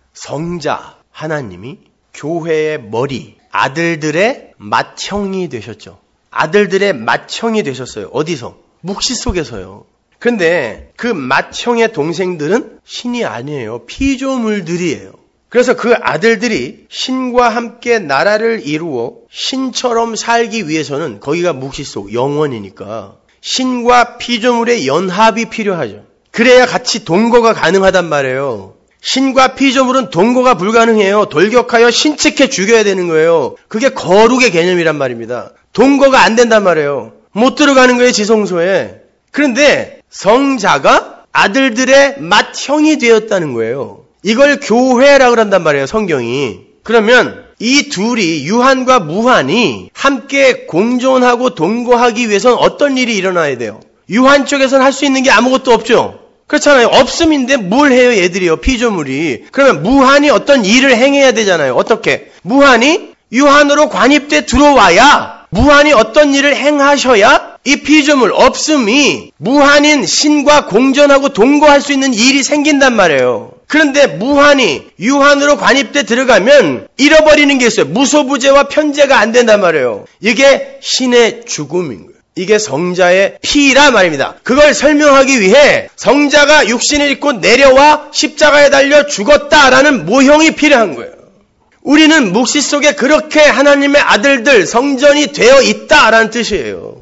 [SPEAKER 1] 성자 하나님이 교회의 머리, 아들들의 맏형이 되셨죠. 아들들의 맏형이 되셨어요. 어디서? 묵시 속에서요. 근데 그 맏형의 동생들은 신이 아니에요. 피조물들이에요. 그래서 그 아들들이 신과 함께 나라를 이루어 신처럼 살기 위해서는 거기가 묵시 속 영원이니까 신과 피조물의 연합이 필요하죠. 그래야 같이 동거가 가능하단 말이에요. 신과 피조물은 동거가 불가능해요. 돌격하여 신측해 죽여야 되는 거예요. 그게 거룩의 개념이란 말입니다. 동거가 안 된단 말이에요. 못 들어가는 거예요, 지성소에. 그런데 성자가 아들들의 맏형이 되었다는 거예요. 이걸 교회라고 한단 말이에요, 성경이. 그러면 이 둘이, 유한과 무한이 함께 공존하고 동거하기 위해서는 어떤 일이 일어나야 돼요? 유한 쪽에서는 할 수 있는 게 아무것도 없죠. 그렇잖아요. 없음인데 뭘 해요, 얘들이요, 피조물이. 그러면 무한이 어떤 일을 행해야 되잖아요. 어떻게? 무한이 유한으로 관입돼 들어와야, 무한이 어떤 일을 행하셔야 이 피조물, 없음이 무한인 신과 공존하고 동거할 수 있는 일이 생긴단 말이에요. 그런데 무한이 유한으로 관입돼 들어가면 잃어버리는 게 있어요. 무소부재와 편재가 안 된단 말이에요. 이게 신의 죽음인 거예요. 이게 성자의 피라 말입니다. 그걸 설명하기 위해 성자가 육신을 입고 내려와 십자가에 달려 죽었다라는 모형이 필요한 거예요. 우리는 묵시 속에 그렇게 하나님의 아들들, 성전이 되어 있다라는 뜻이에요.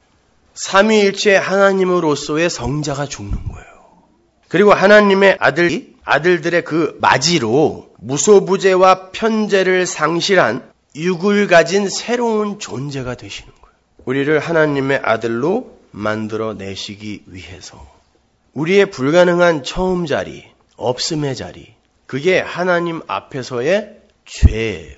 [SPEAKER 1] 삼위일체 하나님으로서의 성자가 죽는 거예요. 그리고 하나님의 아들이 아들들의 그 맞이로 무소부재와 편재를 상실한 육을 가진 새로운 존재가 되시는 거예요. 우리를 하나님의 아들로 만들어 내시기 위해서 우리의 불가능한 처음 자리, 없음의 자리, 그게 하나님 앞에서의 죄예요.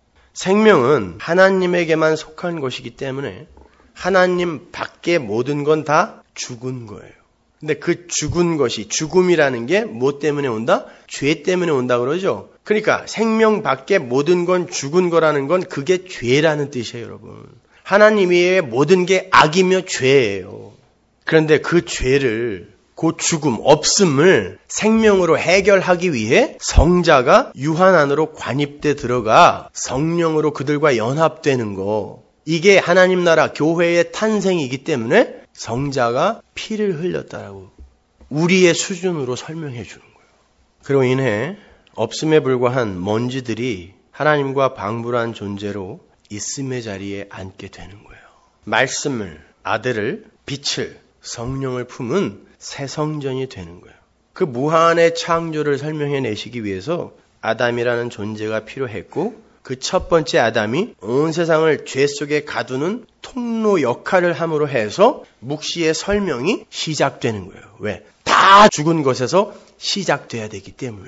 [SPEAKER 1] 생명은 하나님에게만 속한 것이기 때문에 하나님 밖의 모든 건 다 죽은 거예요. 근데 그 죽은 것이, 죽음이라는 게 뭐 때문에 온다? 죄 때문에 온다 그러죠. 그러니까 생명 밖의 모든 건 죽은 거라는 건 그게 죄라는 뜻이에요, 여러분. 하나님 외의 모든 게 악이며 죄예요. 그런데 그 죄를, 그 죽음, 없음을 생명으로 해결하기 위해 성자가 유한 안으로 관입돼 들어가 성령으로 그들과 연합되는 거, 이게 하나님 나라 교회의 탄생이기 때문에 성자가 피를 흘렸다라고 우리의 수준으로 설명해 주는 거예요. 그로 인해 없음에 불과한 먼지들이 하나님과 방불한 존재로 있음의 자리에 앉게 되는 거예요. 말씀을, 아들을, 빛을, 성령을 품은 새 성전이 되는 거예요. 그 무한의 창조를 설명해 내시기 위해서 아담이라는 존재가 필요했고, 그 첫 번째 아담이 온 세상을 죄 속에 가두는 통로 역할을 함으로 해서 묵시의 설명이 시작되는 거예요. 왜? 다 죽은 것에서 시작돼야 되기 때문에.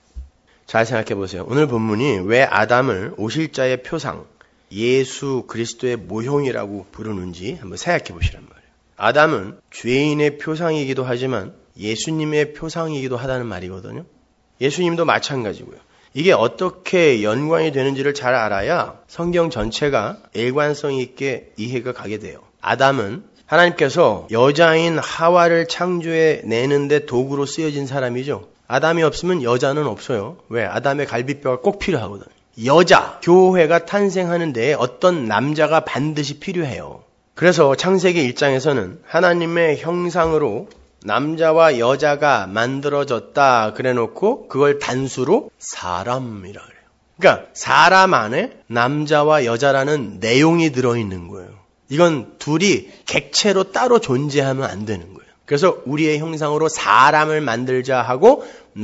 [SPEAKER 1] 잘 생각해 보세요. 오늘 본문이 왜 아담을 오실자의 표상, 예수 그리스도의 모형이라고 부르는지 한번 생각해 보시란 말이에요. 아담은 죄인의 표상이기도 하지만 예수님의 표상이기도 하다는 말이거든요. 예수님도 마찬가지고요. 이게 어떻게 연관이 되는지를 잘 알아야 성경 전체가 일관성 있게 이해가 가게 돼요. 아담은 하나님께서 여자인 하와를 창조해 내는데 도구로 쓰여진 사람이죠. 아담이 없으면 여자는 없어요. 왜? 아담의 갈비뼈가 꼭 필요하거든요. 여자, 교회가 탄생하는 데에 어떤 남자가 반드시 필요해요. 그래서 창세기 일 장에서는 하나님의 형상으로 남자와 여자가 만들어졌다 그래놓고 그걸 단수로 사람이라 그래요. 그러니까 사람 안에 남자와 여자라는 내용이 들어있는 거예요. 이건 둘이 객체로 따로 존재하면 안 되는 거예요. 그래서 우리의 형상으로 사람을 만들자 하고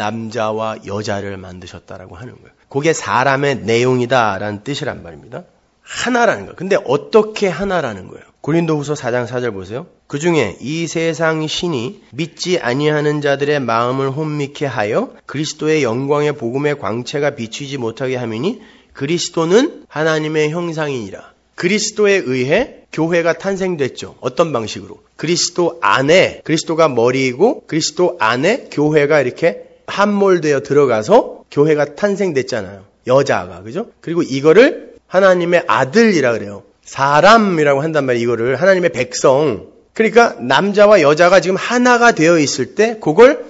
[SPEAKER 1] 남자와 여자를 만드셨다라고 하는 거예요. 그게 사람의 내용이다라는 뜻이란 말입니다. 하나라는 거예요. 근데 어떻게 하나라는 거예요? 고린도후서 사 장 사 절 보세요. 그 중에 이 세상 신이 믿지 아니하는 자들의 마음을 혼미케 하여 그리스도의 영광의 복음의 광채가 비치지 못하게 함이니 그리스도는 하나님의 형상이니라. 그리스도에 의해 교회가 탄생됐죠. 어떤 방식으로? 그리스도 안에, 그리스도가 머리이고 그리스도 안에 교회가 이렇게 함몰되어 들어가서 교회가 탄생됐잖아요. 여자가, 그죠? 그리고 이거를 하나님의 아들이라 그래요. 사람이라고 한단 말이에요. 이거를 하나님의 백성. 그러니까 남자와 여자가 지금 하나가 되어 있을 때 그걸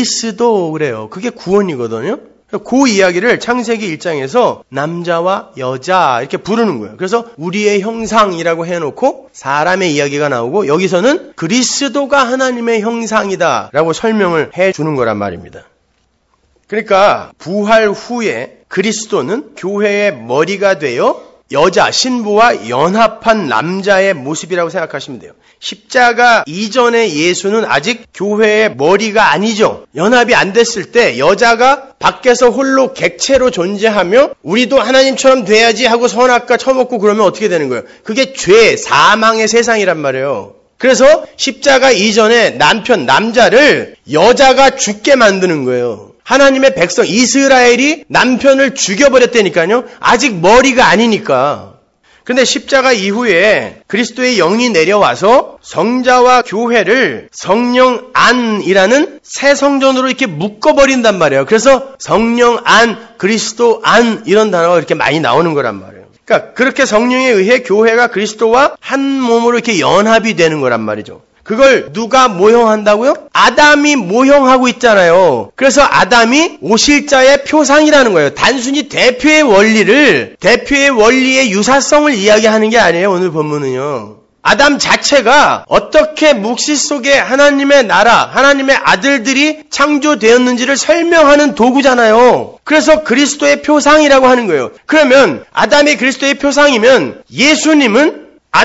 [SPEAKER 1] 그리스도 그래요. 그게 구원이거든요. 그 이야기를 창세기 일 장에서 남자와 여자 이렇게 부르는 거예요. 그래서 우리의 형상이라고 해놓고 사람의 이야기가 나오고 여기서는 그리스도가 하나님의 형상이다라고 설명을 해주는 거란 말입니다. 그러니까 부활 후에 그리스도는 교회의 머리가 되어 여자, 신부와 연합한 남자의 모습이라고 생각하시면 돼요. 십자가 이전의 예수는 아직 교회의 머리가 아니죠. 연합이 안 됐을 때 여자가 밖에서 홀로 객체로 존재하며 우리도 하나님처럼 돼야지 하고 선악과 처먹고 그러면 어떻게 되는 거예요? 그게 죄, 사망의 세상이란 말이에요. 그래서 십자가 이전에 남편, 남자를 여자가 죽게 만드는 거예요. 하나님의 백성 이스라엘이 남편을 죽여버렸다니까요. 아직 머리가 아니니까. 그런데 십자가 이후에 그리스도의 영이 내려와서 성자와 교회를 성령 안이라는 새 성전으로 이렇게 묶어버린단 말이에요. 그래서 성령 안, 그리스도 안 이런 단어가 이렇게 많이 나오는 거란 말이에요. 그러니까 그렇게 성령에 의해 교회가 그리스도와 한 몸으로 이렇게 연합이 되는 거란 말이죠. 그걸 누가 모형한다고요? 아담이 모형하고 있잖아요. 그래서 아담이 오실자의 표상이라는 거예요. 단순히 대표의 원리를, 대표의 원리의 유사성을 이야기하는 게 아니에요. 오늘 본문은요. 아담 자체가 어떻게 묵시 속에 하나님의 나라, 하나님의 아들들이 창조되었는지를 설명하는 도구잖아요. 그래서 그리스도의 표상이라고 하는 거예요. 그러면 아담이 그리스도의 표상이면 예수님은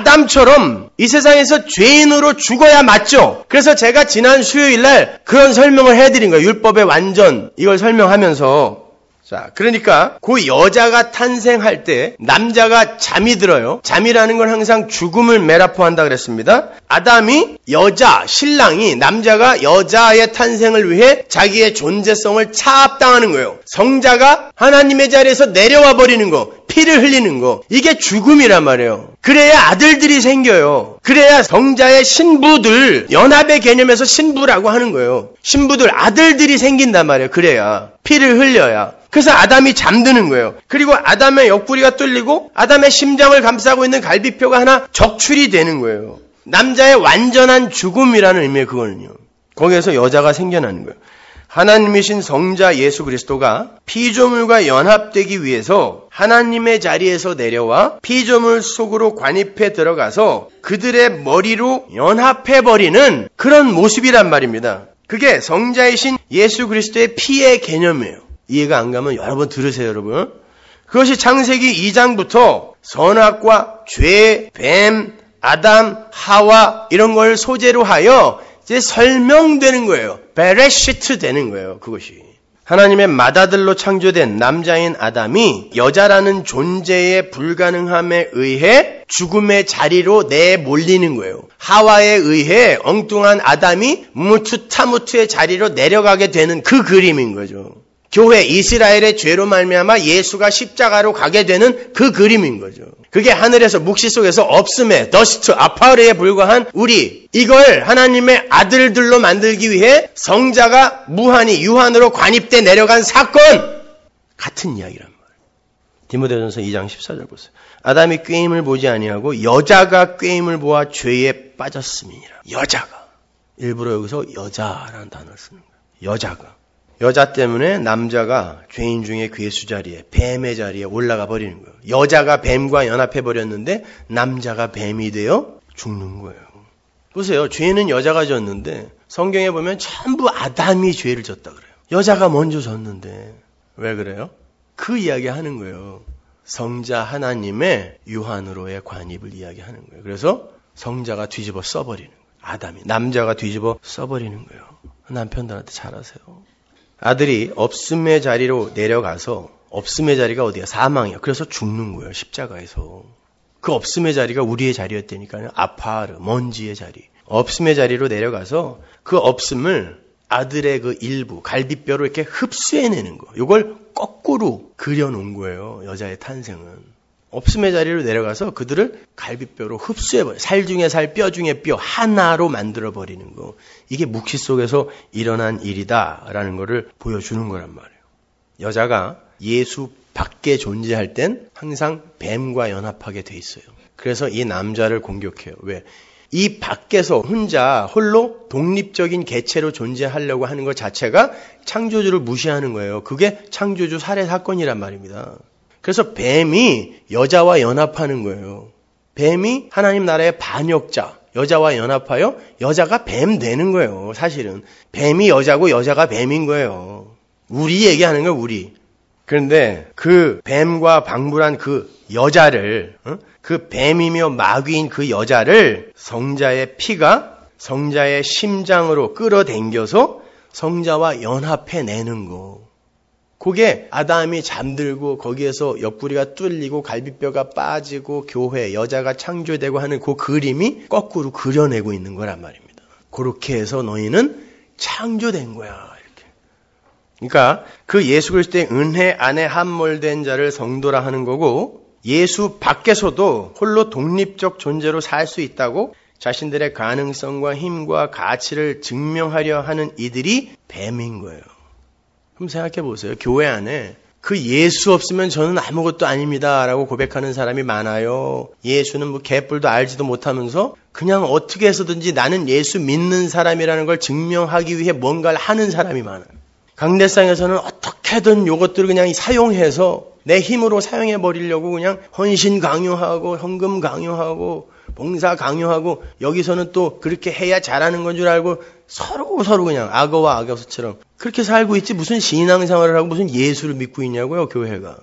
[SPEAKER 1] 아담처럼 이 세상에서 죄인으로 죽어야 맞죠? 그래서 제가 지난 수요일 날 그런 설명을 해드린 거예요. 율법의 완전 이걸 설명하면서. 자, 그러니까 그 여자가 탄생할 때 남자가 잠이 들어요. 잠이라는 건 항상 죽음을 메라포한다 그랬습니다. 아담이 여자, 신랑이 남자가 여자의 탄생을 위해 자기의 존재성을 차압당하는 거예요. 성자가 하나님의 자리에서 내려와 버리는 거, 피를 흘리는 거, 이게 죽음이란 말이에요. 그래야 아들들이 생겨요. 그래야 성자의 신부들, 연합의 개념에서 신부라고 하는 거예요. 신부들, 아들들이 생긴단 말이에요. 그래야 피를 흘려야. 그래서 아담이 잠드는 거예요. 그리고 아담의 옆구리가 뚫리고 아담의 심장을 감싸고 있는 갈비뼈가 하나 적출이 되는 거예요. 남자의 완전한 죽음이라는 의미의 그거는요. 거기에서 여자가 생겨나는 거예요. 하나님이신 성자 예수 그리스도가 피조물과 연합되기 위해서 하나님의 자리에서 내려와 피조물 속으로 관입해 들어가서 그들의 머리로 연합해버리는 그런 모습이란 말입니다. 그게 성자이신 예수 그리스도의 피의 개념이에요. 이해가 안 가면 여러 번 들으세요, 여러분. 그것이 창세기 이 장부터 선악과 죄, 뱀, 아담, 하와 이런 걸 소재로 하여 이제 설명되는 거예요. 베레시트 되는 거예요, 그것이. 하나님의 맏아들로 창조된 남자인 아담이 여자라는 존재의 불가능함에 의해 죽음의 자리로 내몰리는 거예요. 하와에 의해 엉뚱한 아담이 무투타무투의 자리로 내려가게 되는 그 그림인 거죠. 교회 이스라엘의 죄로 말미암아 예수가 십자가로 가게 되는 그 그림인 거죠. 그게 하늘에서 묵시 속에서 없음에 더스트 아파르에 불과한 우리, 이걸 하나님의 아들들로 만들기 위해 성자가 무한히 유한으로 관입돼 내려간 사건, 같은 이야기란 말이에요. 디모데전서 이 장 십사 절 보세요. 아담이 꾀임을 보지 아니하고 여자가 꾀임을 보아 죄에 빠졌음이니라. 여자가, 일부러 여기서 여자라는 단어를 쓰는 거예요. 여자가. 여자 때문에 남자가 죄인 중에 괴수 자리에, 뱀의 자리에 올라가 버리는 거예요. 여자가 뱀과 연합해버렸는데 남자가 뱀이 되어 죽는 거예요. 보세요. 죄는 여자가 졌는데 성경에 보면 전부 아담이 죄를 졌다 그래요. 여자가 먼저 졌는데 왜 그래요? 그 이야기 하는 거예요. 성자 하나님의 유한으로의 관입을 이야기하는 거예요. 그래서 성자가 뒤집어 써버리는 거예요. 아담이. 남자가 뒤집어 써버리는 거예요. 남편들한테 잘하세요. 아들이 없음의 자리로 내려가서, 없음의 자리가 어디야? 사망이야. 그래서 죽는 거예요. 십자가에서. 그 없음의 자리가 우리의 자리였다니까요. 아파르, 먼지의 자리. 없음의 자리로 내려가서 그 없음을 아들의 그 일부, 갈비뼈로 이렇게 흡수해내는 거. 이걸 거꾸로 그려놓은 거예요. 여자의 탄생은. 없음의 자리로 내려가서 그들을 갈비뼈로 흡수해버려요. 살 중에 살, 뼈 중에 뼈 하나로 만들어버리는 거. 이게 묵시 속에서 일어난 일이다라는 거를 보여주는 거란 말이에요. 여자가 예수 밖에 존재할 땐 항상 뱀과 연합하게 돼 있어요. 그래서 이 남자를 공격해요. 왜? 이 밖에서 혼자 홀로 독립적인 개체로 존재하려고 하는 것 자체가 창조주를 무시하는 거예요. 그게 창조주 살해 사건이란 말입니다. 그래서 뱀이 여자와 연합하는 거예요. 뱀이 하나님 나라의 반역자, 여자와 연합하여 여자가 뱀 되는 거예요. 사실은 뱀이 여자고 여자가 뱀인 거예요. 우리 얘기하는 거예요. 우리. 그런데 그 뱀과 방불한 그 여자를, 그 뱀이며 마귀인 그 여자를 성자의 피가 성자의 심장으로 끌어당겨서 성자와 연합해내는 거. 그게 아담이 잠들고 거기에서 옆구리가 뚫리고 갈비뼈가 빠지고 교회, 여자가 창조되고 하는 그 그림이 거꾸로 그려내고 있는 거란 말입니다. 그렇게 해서 너희는 창조된 거야. 이렇게. 그러니까 그 예수 그리스도의 은혜 안에 함몰된 자를 성도라 하는 거고, 예수 밖에서도 홀로 독립적 존재로 살 수 있다고 자신들의 가능성과 힘과 가치를 증명하려 하는 이들이 뱀인 거예요. 그럼 생각해 보세요. 교회 안에 그 예수 없으면 저는 아무것도 아닙니다 라고 고백하는 사람이 많아요. 예수는 뭐 개뿔도 알지도 못하면서 그냥 어떻게 해서든지 나는 예수 믿는 사람이라는 걸 증명하기 위해 뭔가를 하는 사람이 많아요. 강대상에서는 어떻게든 요것들을 그냥 사용해서 내 힘으로 사용해 버리려고 그냥 헌신 강요하고 헌금 강요하고 봉사 강요하고, 여기서는 또 그렇게 해야 잘하는 건 줄 알고 서로 서로 그냥 악어와 악어처럼 그렇게 살고 있지 무슨 신앙생활을 하고 무슨 예수를 믿고 있냐고요, 교회가.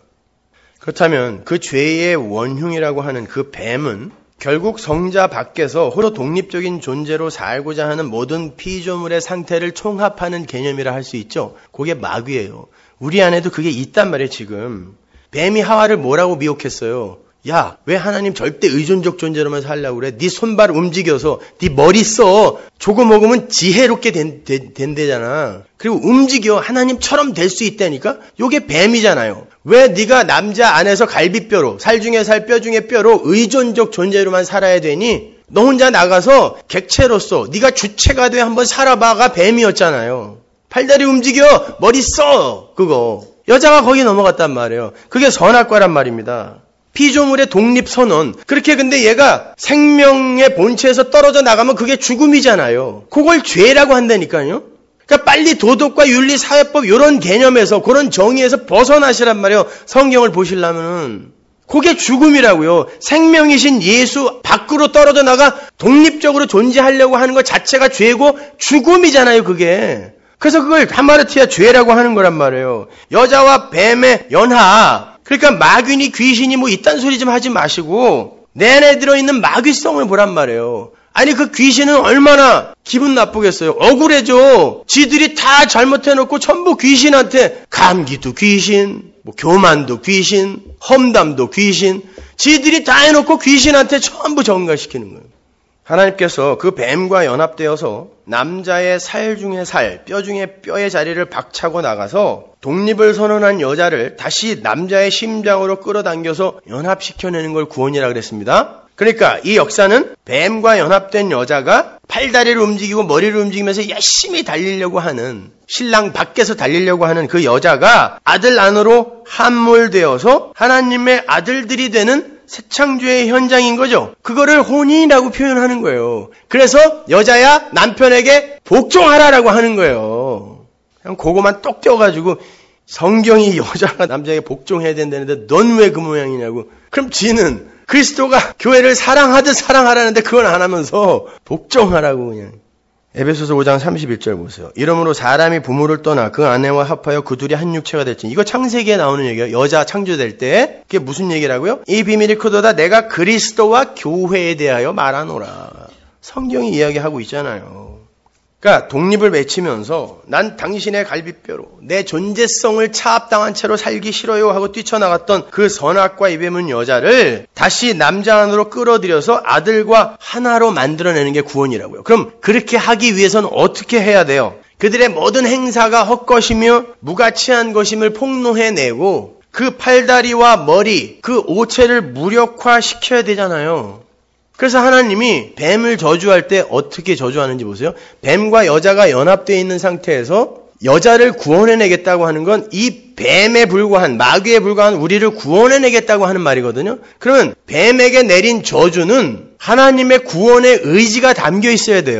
[SPEAKER 1] 그렇다면 그 죄의 원흉이라고 하는 그 뱀은 결국 성자 밖에서 홀로 독립적인 존재로 살고자 하는 모든 피조물의 상태를 총합하는 개념이라 할 수 있죠. 그게 마귀예요. 우리 안에도 그게 있단 말이에요, 지금. 뱀이 하와를 뭐라고 미혹했어요? 야, 왜 하나님 절대 의존적 존재로만 살려고 그래? 네 손발을 움직여서 네 머리 써. 조금 먹으면 지혜롭게 된, 된, 된대잖아. 그리고 움직여. 하나님처럼 될 수 있다니까? 요게 뱀이잖아요. 왜 네가 남자 안에서 갈비뼈로, 살 중에 살, 뼈 중에 뼈로 의존적 존재로만 살아야 되니? 너 혼자 나가서 객체로서 네가 주체가 돼 한번 살아봐가 뱀이었잖아요. 팔다리 움직여. 머리 써. 그거. 여자가 거기 넘어갔단 말이에요. 그게 선악과란 말입니다. 피조물의 독립선언. 그렇게 근데 얘가 생명의 본체에서 떨어져 나가면 그게 죽음이잖아요. 그걸 죄라고 한다니까요. 그러니까 빨리 도덕과 윤리, 사회법 이런 개념에서 그런 정의에서 벗어나시란 말이에요. 성경을 보시려면은. 그게 죽음이라고요. 생명이신 예수 밖으로 떨어져 나가 독립적으로 존재하려고 하는 것 자체가 죄고 죽음이잖아요, 그게. 그래서 그걸 하마르티아 죄라고 하는 거란 말이에요. 여자와 뱀의 연합. 그러니까 마귀니 귀신이 뭐 이딴 소리 좀 하지 마시고 내내 들어있는 마귀성을 보란 말이에요. 아니 그 귀신은 얼마나 기분 나쁘겠어요. 억울해져. 지들이 다 잘못해놓고 전부 귀신한테 감기도 귀신, 뭐 교만도 귀신, 험담도 귀신, 지들이 다 해놓고 귀신한테 전부 전가시키는 거예요. 하나님께서 그 뱀과 연합되어서 남자의 살 중에 살, 뼈 중에 뼈의 자리를 박차고 나가서 독립을 선언한 여자를 다시 남자의 심장으로 끌어당겨서 연합시켜내는 걸 구원이라 그랬습니다. 그러니까 이 역사는 뱀과 연합된 여자가 팔다리를 움직이고 머리를 움직이면서 열심히 달리려고 하는, 신랑 밖에서 달리려고 하는 그 여자가 아들 안으로 함몰되어서 하나님의 아들들이 되는 새 창조의 현장인 거죠. 그거를 혼인이라고 표현하는 거예요. 그래서 여자야 남편에게 복종하라라고 하는 거예요. 그냥 그거만 똑 떼어가지고 성경이 여자가 남자에게 복종해야 된다는데 넌 왜 그 모양이냐고. 그럼 지는 그리스도가 교회를 사랑하듯 사랑하라는데 그건 안 하면서 복종하라고 그냥. 에베소서 오 장 삼십일 절 보세요. 이러므로 사람이 부모를 떠나 그 아내와 합하여 그 둘이 한 육체가 될지. 이거 창세기에 나오는 얘기예요. 여자 창조될 때. 그게 무슨 얘기라고요? 이 비밀이 크도다 내가 그리스도와 교회에 대하여 말하노라. 성경이 이야기하고 있잖아요. 그러니까 독립을 외치면서 난 당신의 갈비뼈로 내 존재성을 차압당한 채로 살기 싫어요 하고 뛰쳐나갔던 그 선악과 입에문 여자를 다시 남자 안으로 끌어들여서 아들과 하나로 만들어내는 게 구원이라고요. 그럼 그렇게 하기 위해서는 어떻게 해야 돼요? 그들의 모든 행사가 헛것이며 무가치한 것임을 폭로해내고 그 팔다리와 머리, 그 오체를 무력화시켜야 되잖아요. 그래서 하나님이 뱀을 저주할 때 어떻게 저주하는지 보세요. 뱀과 여자가 연합되어 있는 상태에서 여자를 구원해내겠다고 하는 건 이 뱀에 불과한, 마귀에 불과한 우리를 구원해내겠다고 하는 말이거든요. 그러면 뱀에게 내린 저주는 하나님의 구원의 의지가 담겨 있어야 돼요.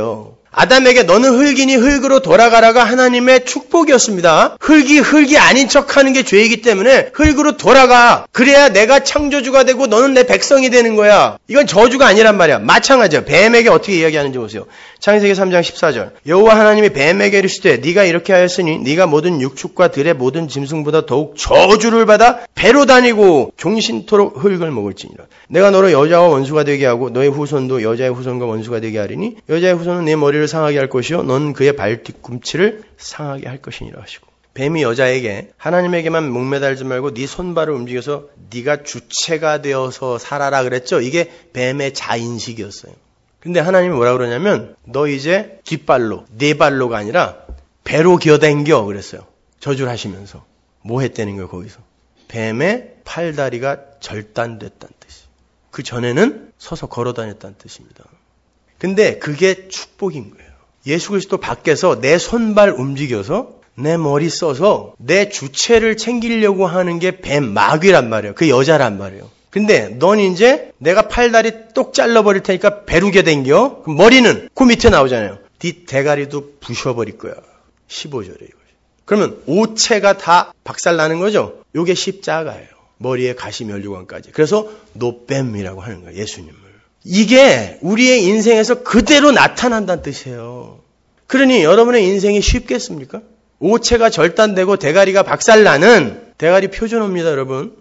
[SPEAKER 1] 아담에게 너는 흙이니 흙으로 돌아가라가 하나님의 축복이었습니다. 흙이 흙이 아닌 척하는 게 죄이기 때문에 흙으로 돌아가. 그래야 내가 창조주가 되고 너는 내 백성이 되는 거야. 이건 저주가 아니란 말이야. 마찬가지야. 뱀에게 어떻게 이야기하는지 보세요. 창세기 삼 장 십사 절. 여호와 하나님이 뱀에게 이르시되 네가 이렇게 하였으니 네가 모든 육축과 들의 모든 짐승보다 더욱 저주를 받아 배로 다니고 종신토록 흙을 먹을지니라. 내가 너로 여자와 원수가 되게 하고 너의 후손도 여자의 후손과 원수가 되게 하리니 여자의 후손은 네 머리를 상하게 할 것이요 넌 그의 발 뒤꿈치를 상하게 할 것이니라 하시고. 뱀이 여자에게 하나님에게만 목매달지 말고 네 손발을 움직여서 네가 주체가 되어서 살아라 그랬죠. 이게 뱀의 자인식이었어요. 근데 하나님이 뭐라 그러냐면 너 이제 뒷발로 네 발로가 아니라 배로 기어댕겨 그랬어요. 저주를 하시면서. 뭐 했다는 거예요 거기서. 뱀의 팔다리가 절단됐다는 뜻이. 그 전에는 서서 걸어다녔다는 뜻입니다. 근데 그게 축복인 거예요. 예수 그리스도 밖에서 내 손발 움직여서 내 머리 써서 내 주체를 챙기려고 하는 게 뱀 마귀란 말이에요. 그 여자란 말이에요. 근데 넌 이제 내가 팔다리 똑 잘라버릴 테니까 배루게 댕겨. 그럼 머리는 그 밑에 나오잖아요. 네 대가리도 부셔버릴 거야. 십오 절에 이거. 그러면 오체가 다 박살나는 거죠. 요게 십자가예요. 머리에 가시 면류관까지. 그래서 노뱀이라고 하는 거예요. 예수님을. 이게 우리의 인생에서 그대로 나타난다는 뜻이에요. 그러니 여러분의 인생이 쉽겠습니까? 오체가 절단되고 대가리가 박살나는 대가리 표준어입니다, 여러분.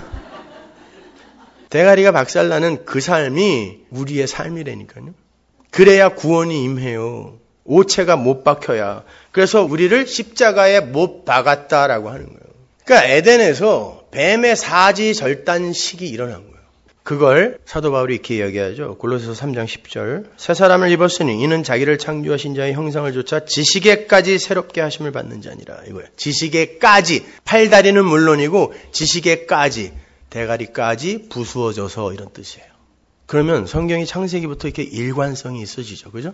[SPEAKER 1] 대가리가 박살나는 그 삶이 우리의 삶이라니까요. 그래야 구원이 임해요. 오체가 못 박혀야. 그래서 우리를 십자가에 못 박았다라고 하는 거예요. 그러니까 에덴에서 뱀의 사지 절단식이 일어난 거예요. 그걸 사도 바울이 이렇게 이야기하죠. 골로새서 삼 장 십 절. 새 사람을 입었으니 이는 자기를 창조하신 자의 형상을 조차 지식에까지 새롭게 하심을 받는 자니라. 이거예요. 지식에까지. 팔다리는 물론이고 지식에까지. 대가리까지 부수어져서 이런 뜻이에요. 그러면 성경이 창세기부터 이렇게 일관성이 있어지죠. 그죠?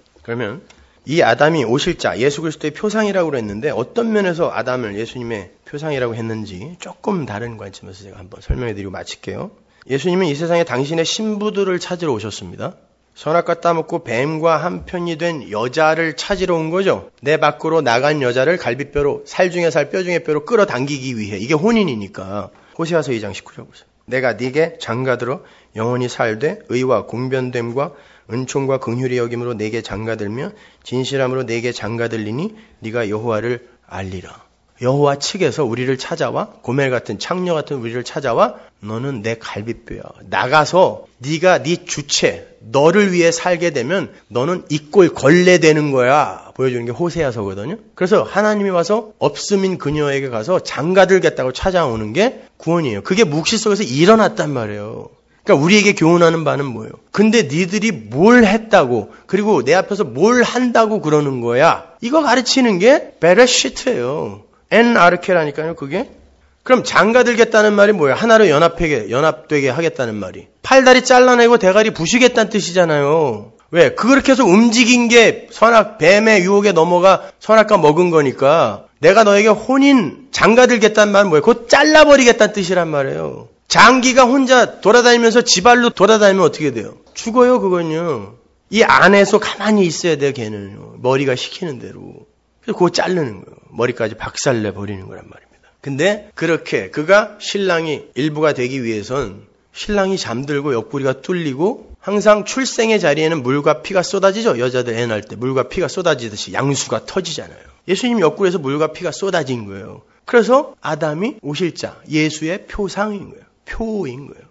[SPEAKER 1] 그러면 이 아담이 오실자, 예수 그리스도의 표상이라고 했는데 어떤 면에서 아담을 예수님의 표상이라고 했는지 조금 다른 관점에서 제가 한번 설명해드리고 마칠게요. 예수님은 이 세상에 당신의 신부들을 찾으러 오셨습니다. 선악과 따먹고 뱀과 한편이 된 여자를 찾으러 온 거죠. 내 밖으로 나간 여자를 갈비뼈로 살 중에 살 뼈 중에 뼈로 끌어당기기 위해. 이게 혼인이니까. 호세아서 이 장 십구 절 보세요. 내가 네게 장가들어 영원히 살되 의와 공변됨과 은총과 긍휼히 여김으로 네게 장가들며 진실함으로 네게 장가들리니 네가 여호와를 알리라. 여호와 측에서 우리를 찾아와 고멜 같은 창녀 같은 우리를 찾아와 너는 내 갈비뼈야. 나가서 네가 네 주체 너를 위해 살게 되면 너는 이 꼴 걸레되는 거야. 보여주는 게 호세아서거든요. 그래서 하나님이 와서 없음인 그녀에게 가서 장가들겠다고 찾아오는 게 구원이에요. 그게 묵시 속에서 일어났단 말이에요. 그러니까 우리에게 교훈하는 바는 뭐예요? 근데 니들이 뭘 했다고 그리고 내 앞에서 뭘 한다고 그러는 거야. 이거 가르치는 게 베레시트예요. 엔 아르케라니까요, 그게. 그럼 장가들겠다는 말이 뭐예요? 하나로 연합하게, 연합되게 하겠다는 말이. 팔다리 잘라내고 대가리 부시겠다는 뜻이잖아요. 왜? 그렇게 해서 움직인 게 선악, 뱀의 유혹에 넘어가 선악과 먹은 거니까 내가 너에게 혼인, 장가들겠다는 말은 뭐예요? 곧 잘라버리겠다는 뜻이란 말이에요. 장기가 혼자 돌아다니면서 지발로 돌아다니면 어떻게 돼요? 죽어요, 그건요. 이 안에서 가만히 있어야 돼요, 걔는요. 머리가 시키는 대로. 그래서 그거 자르는 거예요. 머리까지 박살내 버리는 거란 말입니다. 근데 그렇게 그가 신랑이 일부가 되기 위해선 신랑이 잠들고 옆구리가 뚫리고 항상 출생의 자리에는 물과 피가 쏟아지죠. 여자들 애 낳을 때 물과 피가 쏟아지듯이 양수가 터지잖아요. 예수님 옆구리에서 물과 피가 쏟아진 거예요. 그래서 아담이 오실자, 예수의 표상인 거예요. 표인 거예요.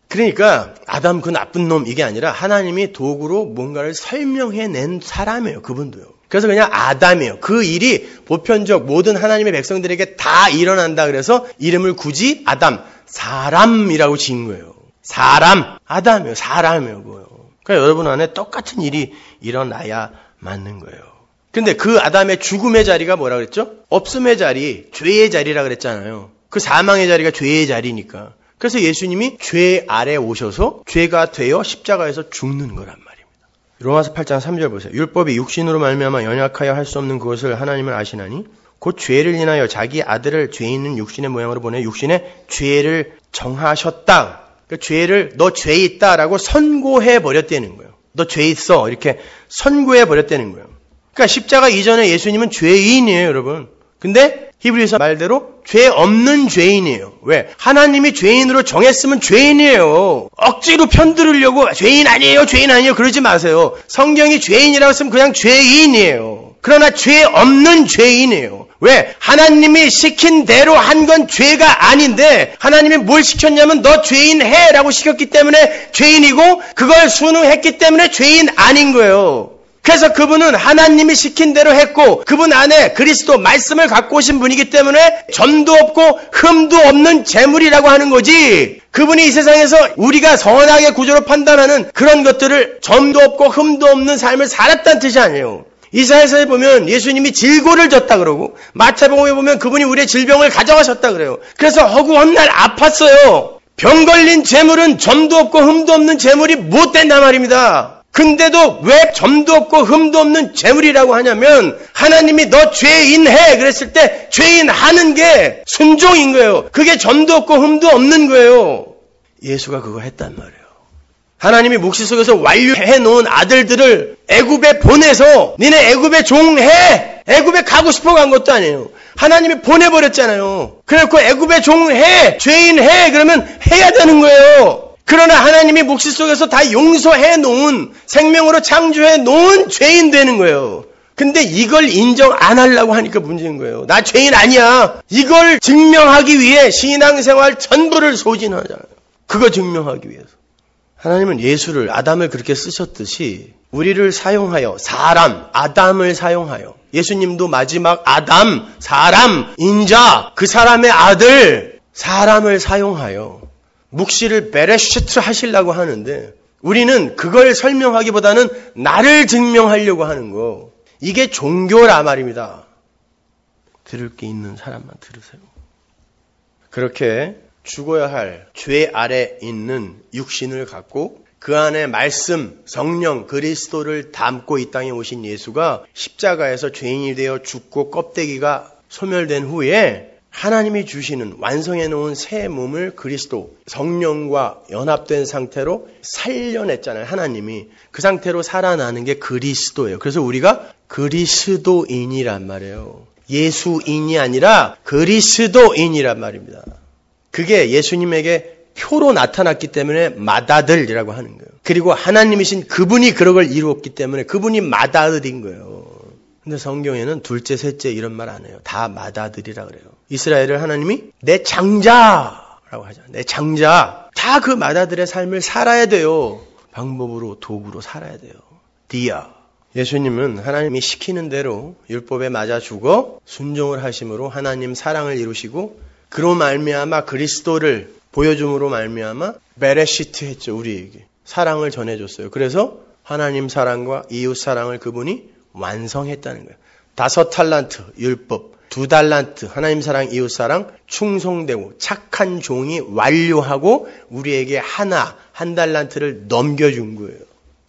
[SPEAKER 1] 그러니까 아담 그 나쁜 놈 이게 아니라 하나님이 도구로 뭔가를 설명해낸 사람이에요. 그분도요. 그래서 그냥 아담이에요. 그 일이 보편적 모든 하나님의 백성들에게 다 일어난다 그래서 이름을 굳이 아담, 사람이라고 지은 거예요. 사람, 아담이에요. 사람이에요. 그거요. 그러니까 여러분 안에 똑같은 일이 일어나야 맞는 거예요. 근데 그 아담의 죽음의 자리가 뭐라 그랬죠? 없음의 자리, 죄의 자리라 그랬잖아요. 그 사망의 자리가 죄의 자리니까. 그래서 예수님이 죄 아래 오셔서 죄가 되어 십자가에서 죽는 거란 말입니다. 로마서 팔 장 삼 절 보세요. 율법이 육신으로 말미암아 연약하여 할 수 없는 그것을 하나님을 아시나니 곧 죄를 인하여 자기 아들을 죄 있는 육신의 모양으로 보내 육신의 죄를 정하셨다. 그 죄를 너 죄 있다라고 선고해 버렸다는 거예요. 너 죄 있어. 이렇게 선고해 버렸다는 거예요. 그러니까 십자가 이전에 예수님은 죄인이에요, 여러분. 근데 히브리서 말대로 죄 없는 죄인이에요. 왜? 하나님이 죄인으로 정했으면 죄인이에요. 억지로 편들으려고 죄인 아니에요, 죄인 아니에요 그러지 마세요. 성경이 죄인이라고 했으면 그냥 죄인이에요. 그러나 죄 없는 죄인이에요. 왜? 하나님이 시킨 대로 한 건 죄가 아닌데 하나님이 뭘 시켰냐면 너 죄인 해라고 시켰기 때문에 죄인이고 그걸 순응했기 때문에 죄인 아닌 거예요. 그래서 그분은 하나님이 시킨 대로 했고 그분 안에 그리스도 말씀을 갖고 오신 분이기 때문에 점도 없고 흠도 없는 재물이라고 하는 거지. 그분이 이 세상에서 우리가 선하게 구조로 판단하는 그런 것들을 점도 없고 흠도 없는 삶을 살았다는 뜻이 아니에요. 이사야서에 보면 예수님이 질고를 졌다 그러고 마태복음에 보면 그분이 우리의 질병을 가져가셨다 그래요. 그래서 허구한 날 아팠어요. 병 걸린 재물은 점도 없고 흠도 없는 재물이 못 된단 말입니다. 근데도 왜 점도 없고 흠도 없는 재물이라고 하냐면 하나님이 너 죄인해 그랬을 때 죄인하는 게 순종인 거예요. 그게 점도 없고 흠도 없는 거예요. 예수가 그거 했단 말이에요. 하나님이 묵시 속에서 완료해 놓은 아들들을 애굽에 보내서 니네 애굽에 종해. 애굽에 가고 싶어 간 것도 아니에요. 하나님이 보내버렸잖아요. 그래놓고 애굽에 종해. 죄인해. 그러면 해야 되는 거예요. 그러나 하나님이 묵시 속에서 다 용서해 놓은 생명으로 창조해 놓은 죄인 되는 거예요. 근데 이걸 인정 안 하려고 하니까 문제인 거예요. 나 죄인 아니야. 이걸 증명하기 위해 신앙생활 전부를 소진하잖아요. 그거 증명하기 위해서. 하나님은 예수를 아담을 그렇게 쓰셨듯이 우리를 사용하여 사람 아담을 사용하여 예수님도 마지막 아담 사람 인자 그 사람의 아들 사람을 사용하여 묵시를 베레시트 하시려고 하는데 우리는 그걸 설명하기보다는 나를 증명하려고 하는 거. 이게 종교라 말입니다. 들을 게 있는 사람만 들으세요. 그렇게 죽어야 할 죄 아래 있는 육신을 갖고 그 안에 말씀, 성령, 그리스도를 담고 이 땅에 오신 예수가 십자가에서 죄인이 되어 죽고 껍데기가 소멸된 후에 하나님이 주시는 완성해 놓은 새 몸을 그리스도, 성령과 연합된 상태로 살려냈잖아요. 하나님이. 그 상태로 살아나는 게 그리스도예요. 그래서 우리가 그리스도인이란 말이에요. 예수인이 아니라 그리스도인이란 말입니다. 그게 예수님에게 표로 나타났기 때문에 맏아들이라고 하는 거예요. 그리고 하나님이신 그분이 그런 걸 이루었기 때문에 그분이 맏아들인 거예요. 근데 성경에는 둘째, 셋째 이런 말 안 해요. 다 맏아들이라 그래요. 이스라엘을 하나님이 내 장자라고 하잖아요. 내 장자. 다 그 맏아들의 삶을 살아야 돼요. 방법으로, 도구로 살아야 돼요. 디아. 예수님은 하나님이 시키는 대로 율법에 맞아 죽어 순종을 하심으로 하나님 사랑을 이루시고 그로 말미암아 그리스도를 보여줌으로 말미암아 베레시트 했죠. 우리에게. 사랑을 전해줬어요. 그래서 하나님 사랑과 이웃 사랑을 그분이 완성했다는 거예요. 다섯 탈란트 율법, 두 달란트 하나님 사랑, 이웃 사랑 충성되고 착한 종이 완료하고 우리에게 하나, 한 달란트를 넘겨준 거예요.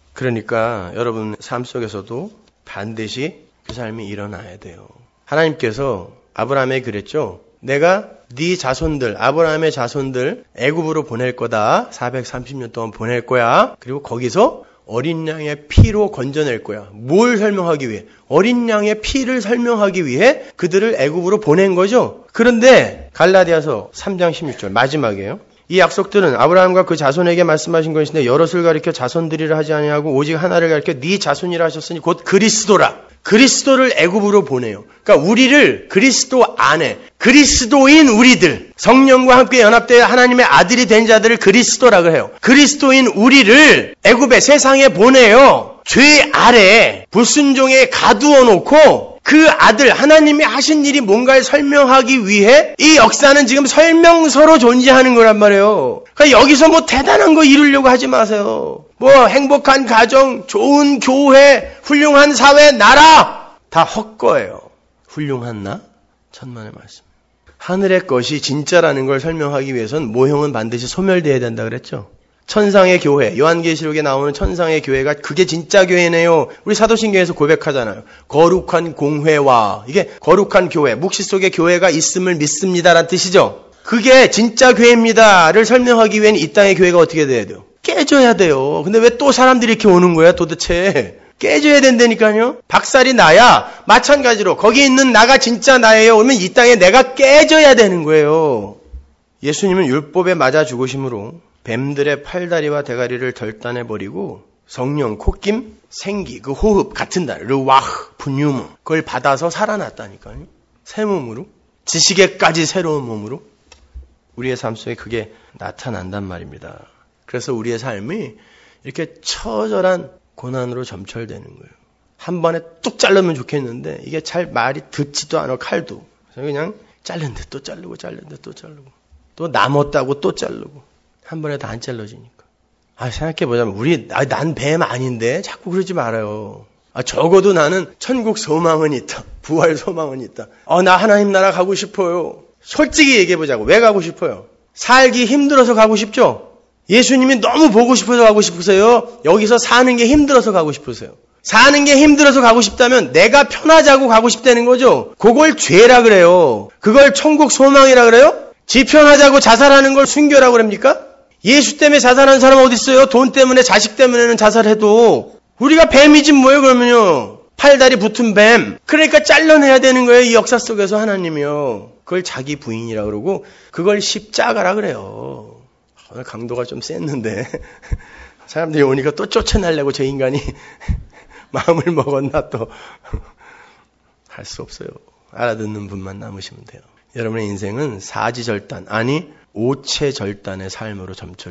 [SPEAKER 1] 그러니까 여러분 삶 속에서도 반드시 그 삶이 일어나야 돼요. 하나님께서 아브라함에게 그랬죠. 내가 네 자손들, 아브라함의 자손들 애굽으로 보낼 거다. 사백삼십 년 동안 보낼 거야. 그리고 거기서 어린 양의 피로 건져낼 거야. 뭘 설명하기 위해? 어린 양의 피를 설명하기 위해 그들을 애굽으로 보낸 거죠. 그런데 갈라디아서 삼 장 십육 절 마지막이에요. 이 약속들은 아브라함과 그 자손에게 말씀하신 것인데 여럿을 가리켜 자손들이라 하지 아니하고 오직 하나를 가리켜 네 자손이라 하셨으니 곧 그리스도라. 그리스도를 애굽으로 보내요. 그러니까 우리를 그리스도 안에 그리스도인 우리들 성령과 함께 연합되어 하나님의 아들이 된 자들을 그리스도라고 해요. 그리스도인 우리를 애굽의 세상에 보내요. 죄 아래 불순종에 가두어 놓고 그 아들 하나님이 하신 일이 뭔가를 설명하기 위해 이 역사는 지금 설명서로 존재하는 거란 말이에요. 그러니까 여기서 뭐 대단한 거 이루려고 하지 마세요. 뭐 행복한 가정, 좋은 교회, 훌륭한 사회, 나라 다 헛거예요. 훌륭한 나? 천만의 말씀. 하늘의 것이 진짜라는 걸 설명하기 위해선 모형은 반드시 소멸되어야 된다 그랬죠. 천상의 교회, 요한계시록에 나오는 천상의 교회가 그게 진짜 교회네요. 우리 사도신경에서 고백하잖아요. 거룩한 공회와 이게 거룩한 교회, 묵시 속에 교회가 있음을 믿습니다라는 뜻이죠. 그게 진짜 교회입니다를 설명하기 위해는 이 땅의 교회가 어떻게 돼야 돼요? 깨져야 돼요. 근데 왜 또 사람들이 이렇게 오는 거야 도대체? 깨져야 된다니까요. 박살이 나야 마찬가지로 거기 있는 나가 진짜 나예요. 그러면 이 땅에 내가 깨져야 되는 거예요. 예수님은 율법에 맞아 죽으심으로 뱀들의 팔다리와 대가리를 결단해버리고 성령, 콧김, 생기, 그 호흡 같은 단, 르와흐, 분유무 그걸 받아서 살아났다니까요. 새 몸으로. 지식에까지 새로운 몸으로. 우리의 삶 속에 그게 나타난단 말입니다. 그래서 우리의 삶이 이렇게 처절한 고난으로 점철되는 거예요. 한 번에 뚝 자르면 좋겠는데 이게 잘 말이 듣지도 않아 칼도. 그래서 그냥 자른데 또 자르고 자른데 또 자르고 또 남았다고 또 자르고 한 번에 다 안 잘라지니까. 아 생각해보자면 우리 아, 난 뱀 아닌데 자꾸 그러지 말아요. 아, 적어도 나는 천국 소망은 있다. 부활 소망은 있다. 어, 나 하나님 나라 가고 싶어요. 솔직히 얘기해보자고. 왜 가고 싶어요? 살기 힘들어서 가고 싶죠? 예수님이 너무 보고 싶어서 가고 싶으세요? 여기서 사는 게 힘들어서 가고 싶으세요? 사는 게 힘들어서 가고 싶다면 내가 편하자고 가고 싶다는 거죠? 그걸 죄라 그래요. 그걸 천국 소망이라 그래요? 지 편하자고 자살하는 걸 순교라고 그럽니까? 예수 때문에 자살하는 사람 어디 있어요? 돈 때문에 자식 때문에는 자살해도. 우리가 뱀이지 뭐예요 그러면요. 팔다리 붙은 뱀. 그러니까 잘라내야 되는 거예요. 이 역사 속에서 하나님이요. 그걸 자기 부인이라 그러고 그걸 십자가라 그래요. 오늘 강도가 좀 셌는데 사람들이 오니까 또 쫓아내려고 저 인간이 마음을 먹었나 또 할 수 없어요. 알아듣는 분만 남으시면 돼요. 여러분의 인생은 사지절단 아니 오체절단의 삶으로 점철